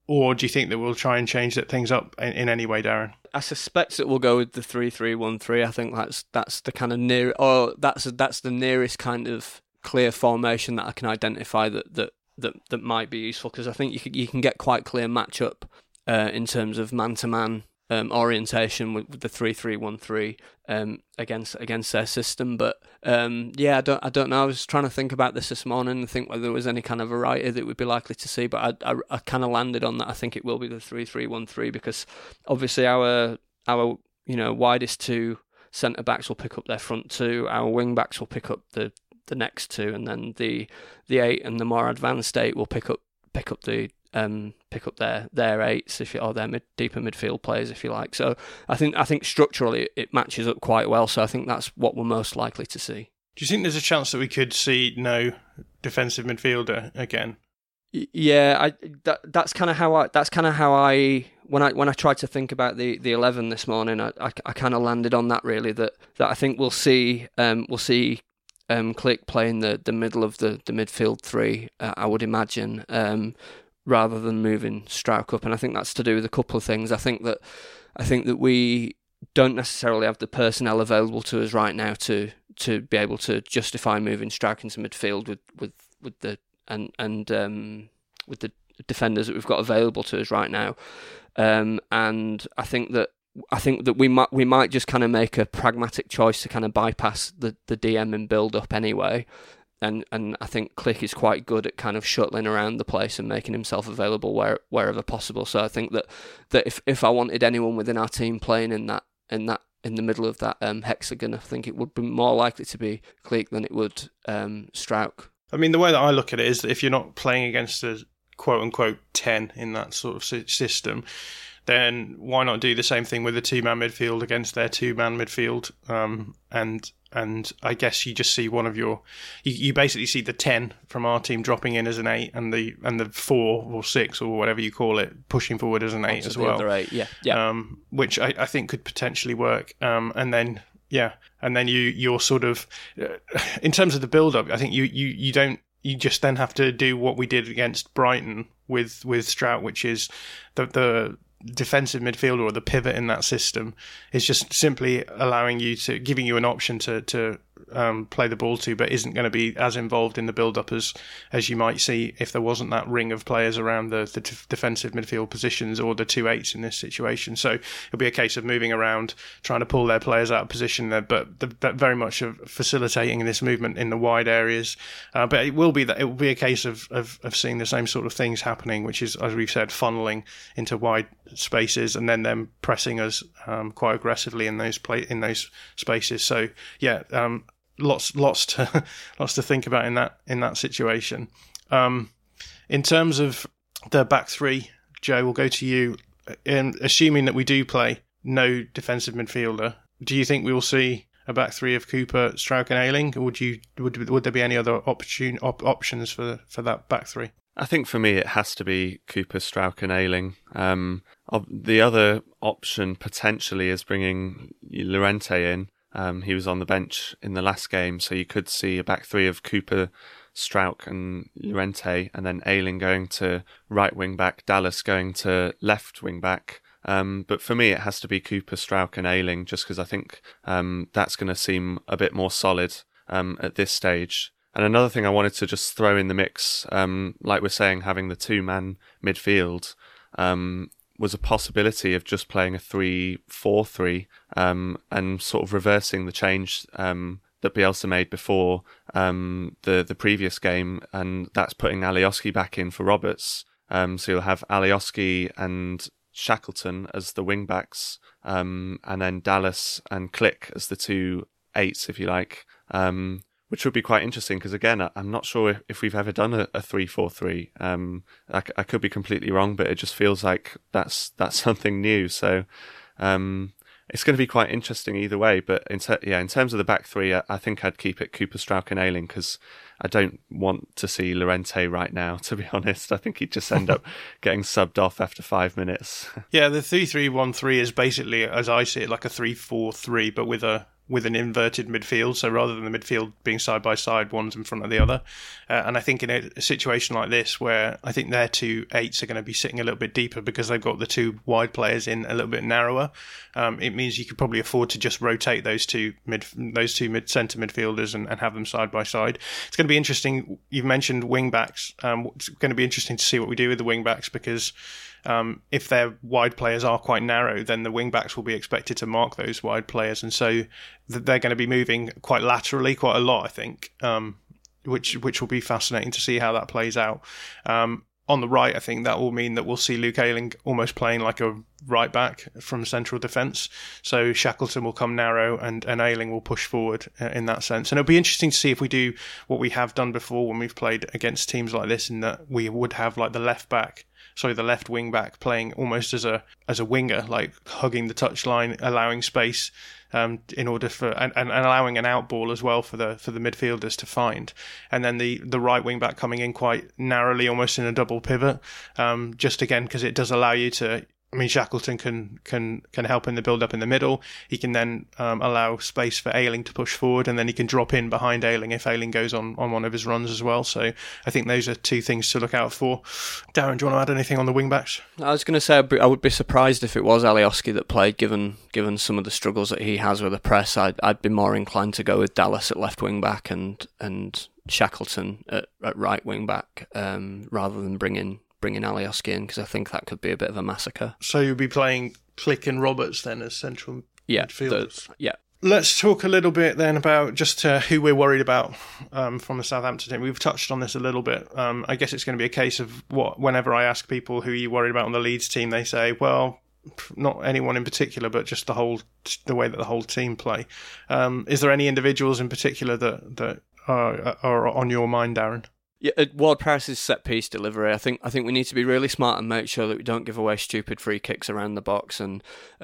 or do you think that we'll try and change that things up in, in any way, Darren? I suspect that we'll go with the three three one three. I think that's that's the kind of near, or that's that's the nearest kind of clear formation that I can identify that that that, that might be useful, because I think you can, you can get quite clear matchup uh, in terms of man to man. Um, orientation with, with the three three one three um, against against their system, but um, yeah, I don't I don't know. I was trying to think about this this morning and think whether there was any kind of variety that we'd be likely to see, but I I, I kind of landed on that. I think it will be the three three one three, because obviously our our you know widest two centre backs will pick up their front two, our wing backs will pick up the, the next two, and then the the eight and the more advanced eight will pick up pick up the Um, pick up their their eights, if you, or their mid, deeper midfield players, if you like. So I think I think structurally it matches up quite well. So I think that's what we're most likely to see. Do you think there's a chance that we could see no defensive midfielder again? Y- yeah, I that that's kind of how I that's kind of how I when I when I tried to think about the, the eleven this morning, I I, I kind of landed on that really. That that I think we'll see um we'll see. Um, Klich playing the, the middle of the, the midfield three, uh, I would imagine, um, rather than moving Struijk up, and I think that's to do with a couple of things. I think that I think that we don't necessarily have the personnel available to us right now to to be able to justify moving Struijk into midfield with, with, with the and and um, with the defenders that we've got available to us right now, um, and I think that. I think that we might we might just kind of make a pragmatic choice to kind of bypass the, the D M and build up anyway, and and I think Klich is quite good at kind of shuttling around the place and making himself available where wherever possible. So I think that, that if, if I wanted anyone within our team playing in that in that in the middle of that um, hexagon, I think it would be more likely to be Klich than it would um, Struijk. I mean, the way that I look at it is that if you're not playing against a quote unquote ten in that sort of system, then why not do the same thing with a two-man midfield against their two-man midfield? Um, and and I guess you just see one of your, you, you basically see the ten from our team dropping in as an eight, and the and the four or six or whatever you call it pushing forward as an eight as well. Other eight, yeah, yeah. Um, which I, I think could potentially work. Um, and then yeah, and then you you're sort of uh, in terms of the build-up, I think you you you don't. You just then have to do what we did against Brighton with with Struijk, which is the the defensive midfielder or the pivot in that system is just simply allowing you to giving you an option to to um, play the ball to, but isn't going to be as involved in the build-up as as you might see if there wasn't that ring of players around the, the d- defensive midfield positions or the two eights in this situation. So it'll be a case of moving around, trying to pull their players out of position there, but the, that very much of facilitating this movement in the wide areas. Uh, but it will be that it will be a case of, of of seeing the same sort of things happening, which is, as we've said, funneling into wide spaces and then them pressing us um, quite aggressively in those play in those spaces. So yeah. Um, Lots, lots to, lots to think about in that in that situation. Um, in terms of the back three, Joe, we'll go to you. In, assuming that we do play no defensive midfielder, do you think we will see a back three of Cooper, Struijk, and Ayling, or would you would would there be any other opportun, op, options for for that back three? I think for me it has to be Cooper, Struijk, and Ayling. Um, the other option potentially is bringing Llorente in. Um, he was on the bench in the last game, so you could see a back three of Cooper, Struijk and Llorente, and then Ayling going to right wing back, Dallas going to left wing back. Um, but for me, it has to be Cooper, Struijk and Ayling, just because I think um, that's going to seem a bit more solid um, at this stage. And another thing I wanted to just throw in the mix, um, like we're saying, having the two-man midfield, um, was a possibility of just playing a three four three um, and sort of reversing the change um, that Bielsa made before um, the the previous game, and that's putting Alioski back in for Roberts. Um, so you'll have Alioski and Shackleton as the wing backs, um, and then Dallas and Klich as the two eights, if you like. Um, which would be quite interesting because, again, I'm not sure if we've ever done a three four three. Um, I, I could be completely wrong, but it just feels like that's that's something new. So um, it's going to be quite interesting either way. But in ter- yeah, in terms of the back three, I, I think I'd keep it Cooper, Struijk and Ayling because I don't want to see Llorente right now, to be honest. I think he'd just end up getting subbed off after five minutes. Yeah, the three three one three is basically, as I see it, like a three four three, but with a with an inverted midfield. So rather than the midfield being side by side, one's in front of the other. Uh, and I think in a, a situation like this, where I think their two eights are going to be sitting a little bit deeper because they've got the two wide players in a little bit narrower, um, it means you could probably afford to just rotate those two mid, those two mid centre midfielders and, and have them side by side. It's going to be interesting. You've mentioned wing backs. Um, it's going to be interesting to see what we do with the wing backs, because Um, if their wide players are quite narrow, then the wing backs will be expected to mark those wide players, and so th- they're going to be moving quite laterally quite a lot, I think, um, which which will be fascinating to see how that plays out. Um, on the right, I think that will mean that we'll see Luke Ayling almost playing like a right back from central defence. So Shackleton will come narrow and, and Ayling will push forward in that sense. And it'll be interesting to see if we do what we have done before when we've played against teams like this, in that we would have like the left back, sorry, the left wing back playing almost as a as a winger, like hugging the touchline, allowing space um, in order for and, and allowing an out ball as well for the for the midfielders to find, and then the the right wing back coming in quite narrowly, almost in a double pivot, um, just again because it does allow you to. I mean, Shackleton can can can help in the build up in the middle. He can then um, allow space for Ayling to push forward, and then he can drop in behind Ayling if Ayling goes on, on one of his runs as well. So I think those are two things to look out for. Darren, do you want to add anything on the wing backs? I was going to say I'd be, I would be surprised if it was Alioski that played, given given some of the struggles that he has with the press. I'd I'd be more inclined to go with Dallas at left wing back and and Shackleton at, at right wing back, um, rather than bringing. bringing Alioski in, because I think that could be a bit of a massacre. So you'll be playing Click and Roberts then as central yeah, midfielders? The, yeah. Let's talk a little bit then about just uh, who we're worried about um, from the Southampton team. We've touched on this a little bit. Um, I guess it's going to be a case of what, whenever I ask people who are you worried about on the Leeds team, they say, well, not anyone in particular, but just the whole the way that the whole team play. Um, is there any individuals in particular that, that are, are on your mind, Darren? Yeah, Ward-Prowse's set-piece delivery, I think I think we need to be really smart and make sure that we don't give away stupid free kicks around the box. And,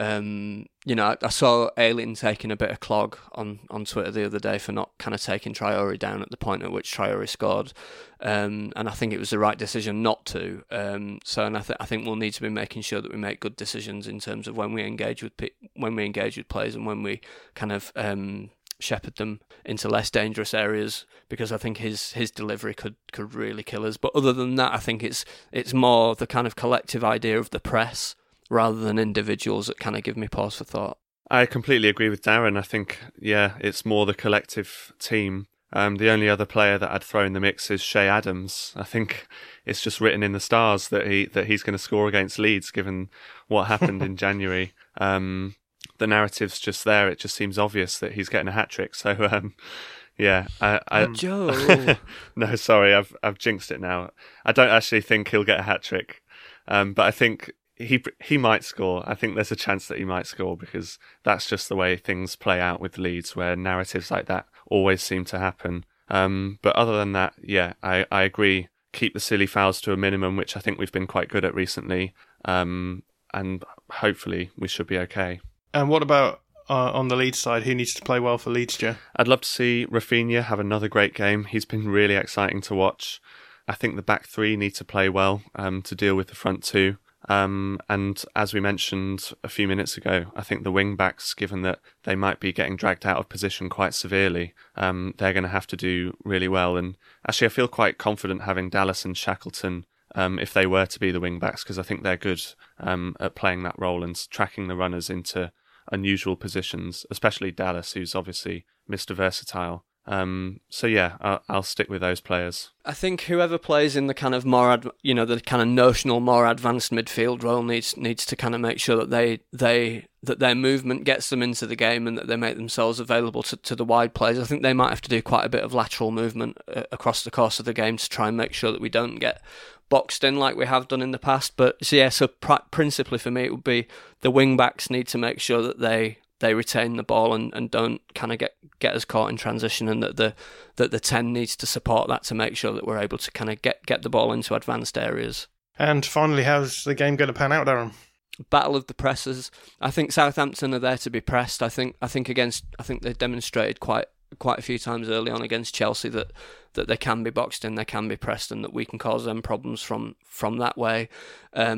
um, you know, I, I saw Ayling taking a bit of clog on, on Twitter the other day for not kind of taking Traore down at the point at which Traore scored. Um, and I think it was the right decision not to. Um, so and I, th- I think we'll need to be making sure that we make good decisions in terms of when we engage with pe- when we engage with players and when we kind of... Um, shepherd them into less dangerous areas, because I think his his delivery could, could really kill us. But other than that, I think it's it's more the kind of collective idea of the press rather than individuals that kind of give me pause for thought. I completely agree with Darren. I think, yeah, it's more the collective team. Um, the only other player that I'd throw in the mix is Shea Adams. I think it's just written in the stars that he that he's going to score against Leeds, given what happened in January. Um, the narrative's just there. It just seems obvious that he's getting a hat-trick. So, um, yeah. I, I, Joe! No, sorry, I've I've jinxed it now. I don't actually think he'll get a hat-trick. Um, but I think he he might score. I think there's a chance that he might score, because that's just the way things play out with Leeds, where narratives like that always seem to happen. Um, but other than that, yeah, I, I agree. Keep the silly fouls to a minimum, which I think we've been quite good at recently. Um, and hopefully we should be okay. And what about uh, on the Leeds side? Who needs to play well for Leeds, Joe? I'd love to see Rafinha have another great game. He's been really exciting to watch. I think the back three need to play well um, to deal with the front two. Um, and as we mentioned a few minutes ago, I think the wing backs, given that they might be getting dragged out of position quite severely, um, they're going to have to do really well. And actually, I feel quite confident having Dallas and Shackleton um, if they were to be the wing backs, because I think they're good um, at playing that role and tracking the runners into unusual positions, especially Dallas, who's obviously Mister Versatile. Um, so yeah, I'll, I'll stick with those players. I think whoever plays in the kind of more, ad, you know, the kind of notional, more advanced midfield role needs needs to kind of make sure that they they that their movement gets them into the game and that they make themselves available to, to the wide players. I think they might have to do quite a bit of lateral movement uh, across the course of the game to try and make sure that we don't get boxed in like we have done in the past. But so yeah, so pr- principally for me, it would be the wing backs need to make sure that they they retain the ball and, and don't kind of get, get us caught in transition, and that the that the ten needs to support that to make sure that we're able to kind of get, get the ball into advanced areas. And finally, how's the game going to pan out, Darren? Battle of the presses. I think Southampton are there to be pressed. I think I think against I think they demonstrated quite quite a few times early on against Chelsea that, that they can be boxed in, they can be pressed, and that we can cause them problems from from that way. Um,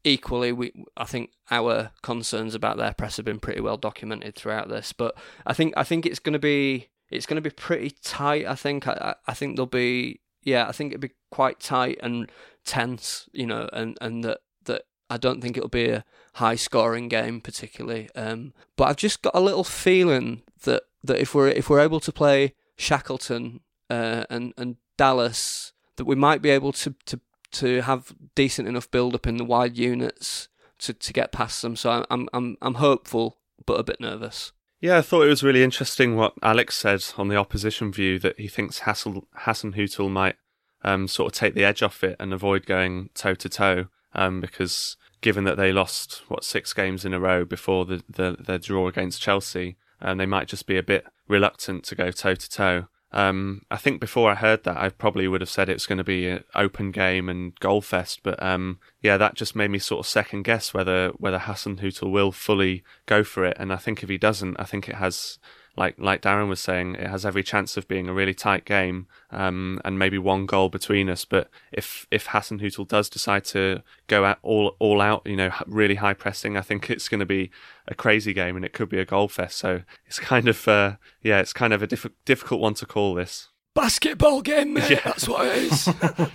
equally, we I think our concerns about their press have been pretty well documented throughout this. But I think I think it's going to be it's going to be pretty tight. I think I I think there'll be yeah I think it'll be quite tight and tense, you know, and and that that I don't think it'll be a high scoring game particularly. Um, but I've just got a little feeling that that if we're if we're able to play Shackleton uh, and and Dallas, that we might be able to to to have decent enough build up in the wide units to, to get past them. So I'm I'm I'm hopeful, but a bit nervous. Yeah, I thought it was really interesting what Alex said on the opposition view, that he thinks Hassel, Hasenhüttl might um, sort of take the edge off it and avoid going toe to toe, because given that they lost what six games in a row before the the, the draw against Chelsea, and they might just be a bit reluctant to go toe to toe. Um, I think before I heard that, I probably would have said it's going to be an open game and goal fest. But um, yeah, that just made me sort of second guess whether whether Hasenhüttl will fully go for it. And I think if he doesn't, I think it has, like like Darren was saying, it has every chance of being a really tight game um, and maybe one goal between us. But if if Hasenhüttl does decide to go out all all out, you know, really high pressing, I think it's going to be a crazy game and it could be a goal fest. So it's kind of uh, yeah, it's kind of a diff- difficult one to call this. Basketball game, mate. Yeah. That's what it is.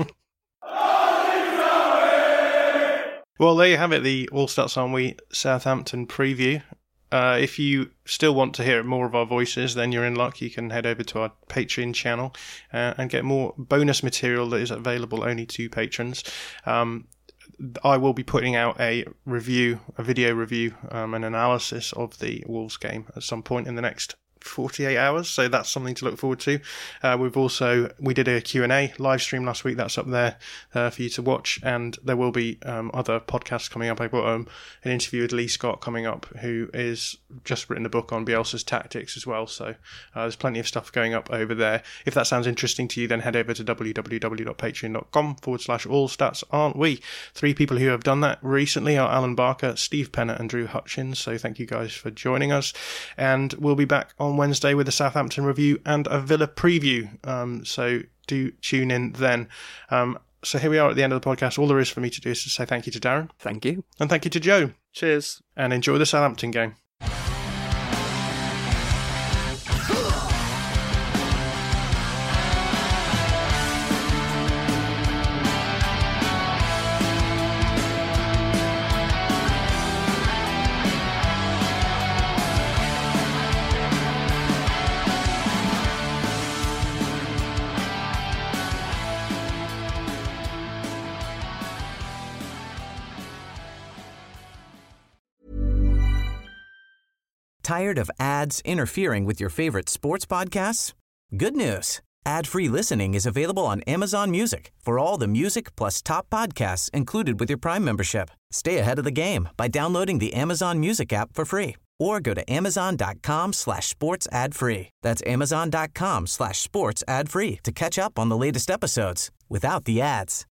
Well, there you have it, the All Stats Aren't We Southampton preview. Uh, if you still want to hear more of our voices, then you're in luck. You can head over to our Patreon channel uh, and get more bonus material that is available only to patrons. Um, I will be putting out a review, a video review, um, an analysis of the Wolves game at some point in the next forty-eight hours, so that's something to look forward to. Uh, we've also we did a Q and A live stream last week. That's up there uh, for you to watch, and there will be um, other podcasts coming up. I've got um, an interview with Lee Scott coming up, who is just written a book on Bielsa's tactics as well, so uh, there's plenty of stuff going up over there. If that sounds interesting to you, then head over to www.patreon.com forward slash all stats aren't we. Three people who have done that recently are Alan Barker, Steve Penner and Drew Hutchins, so thank you guys for joining us, and we'll be back on Wednesday with a Southampton review and a Villa preview, um, so do tune in then. Um, so here we are at the end of the podcast. All there is for me to do is to say thank you to Darren. Thank you. And thank you to Joe. Cheers. And enjoy the Southampton game. Tired of ads interfering with your favorite sports podcasts? Good news. Ad-free listening is available on Amazon Music for all the music plus top podcasts included with your Prime membership. Stay ahead of the game by downloading the Amazon Music app for free or go to amazon.com slash sports ad free. That's amazon.com slash sports ad free to catch up on the latest episodes without the ads.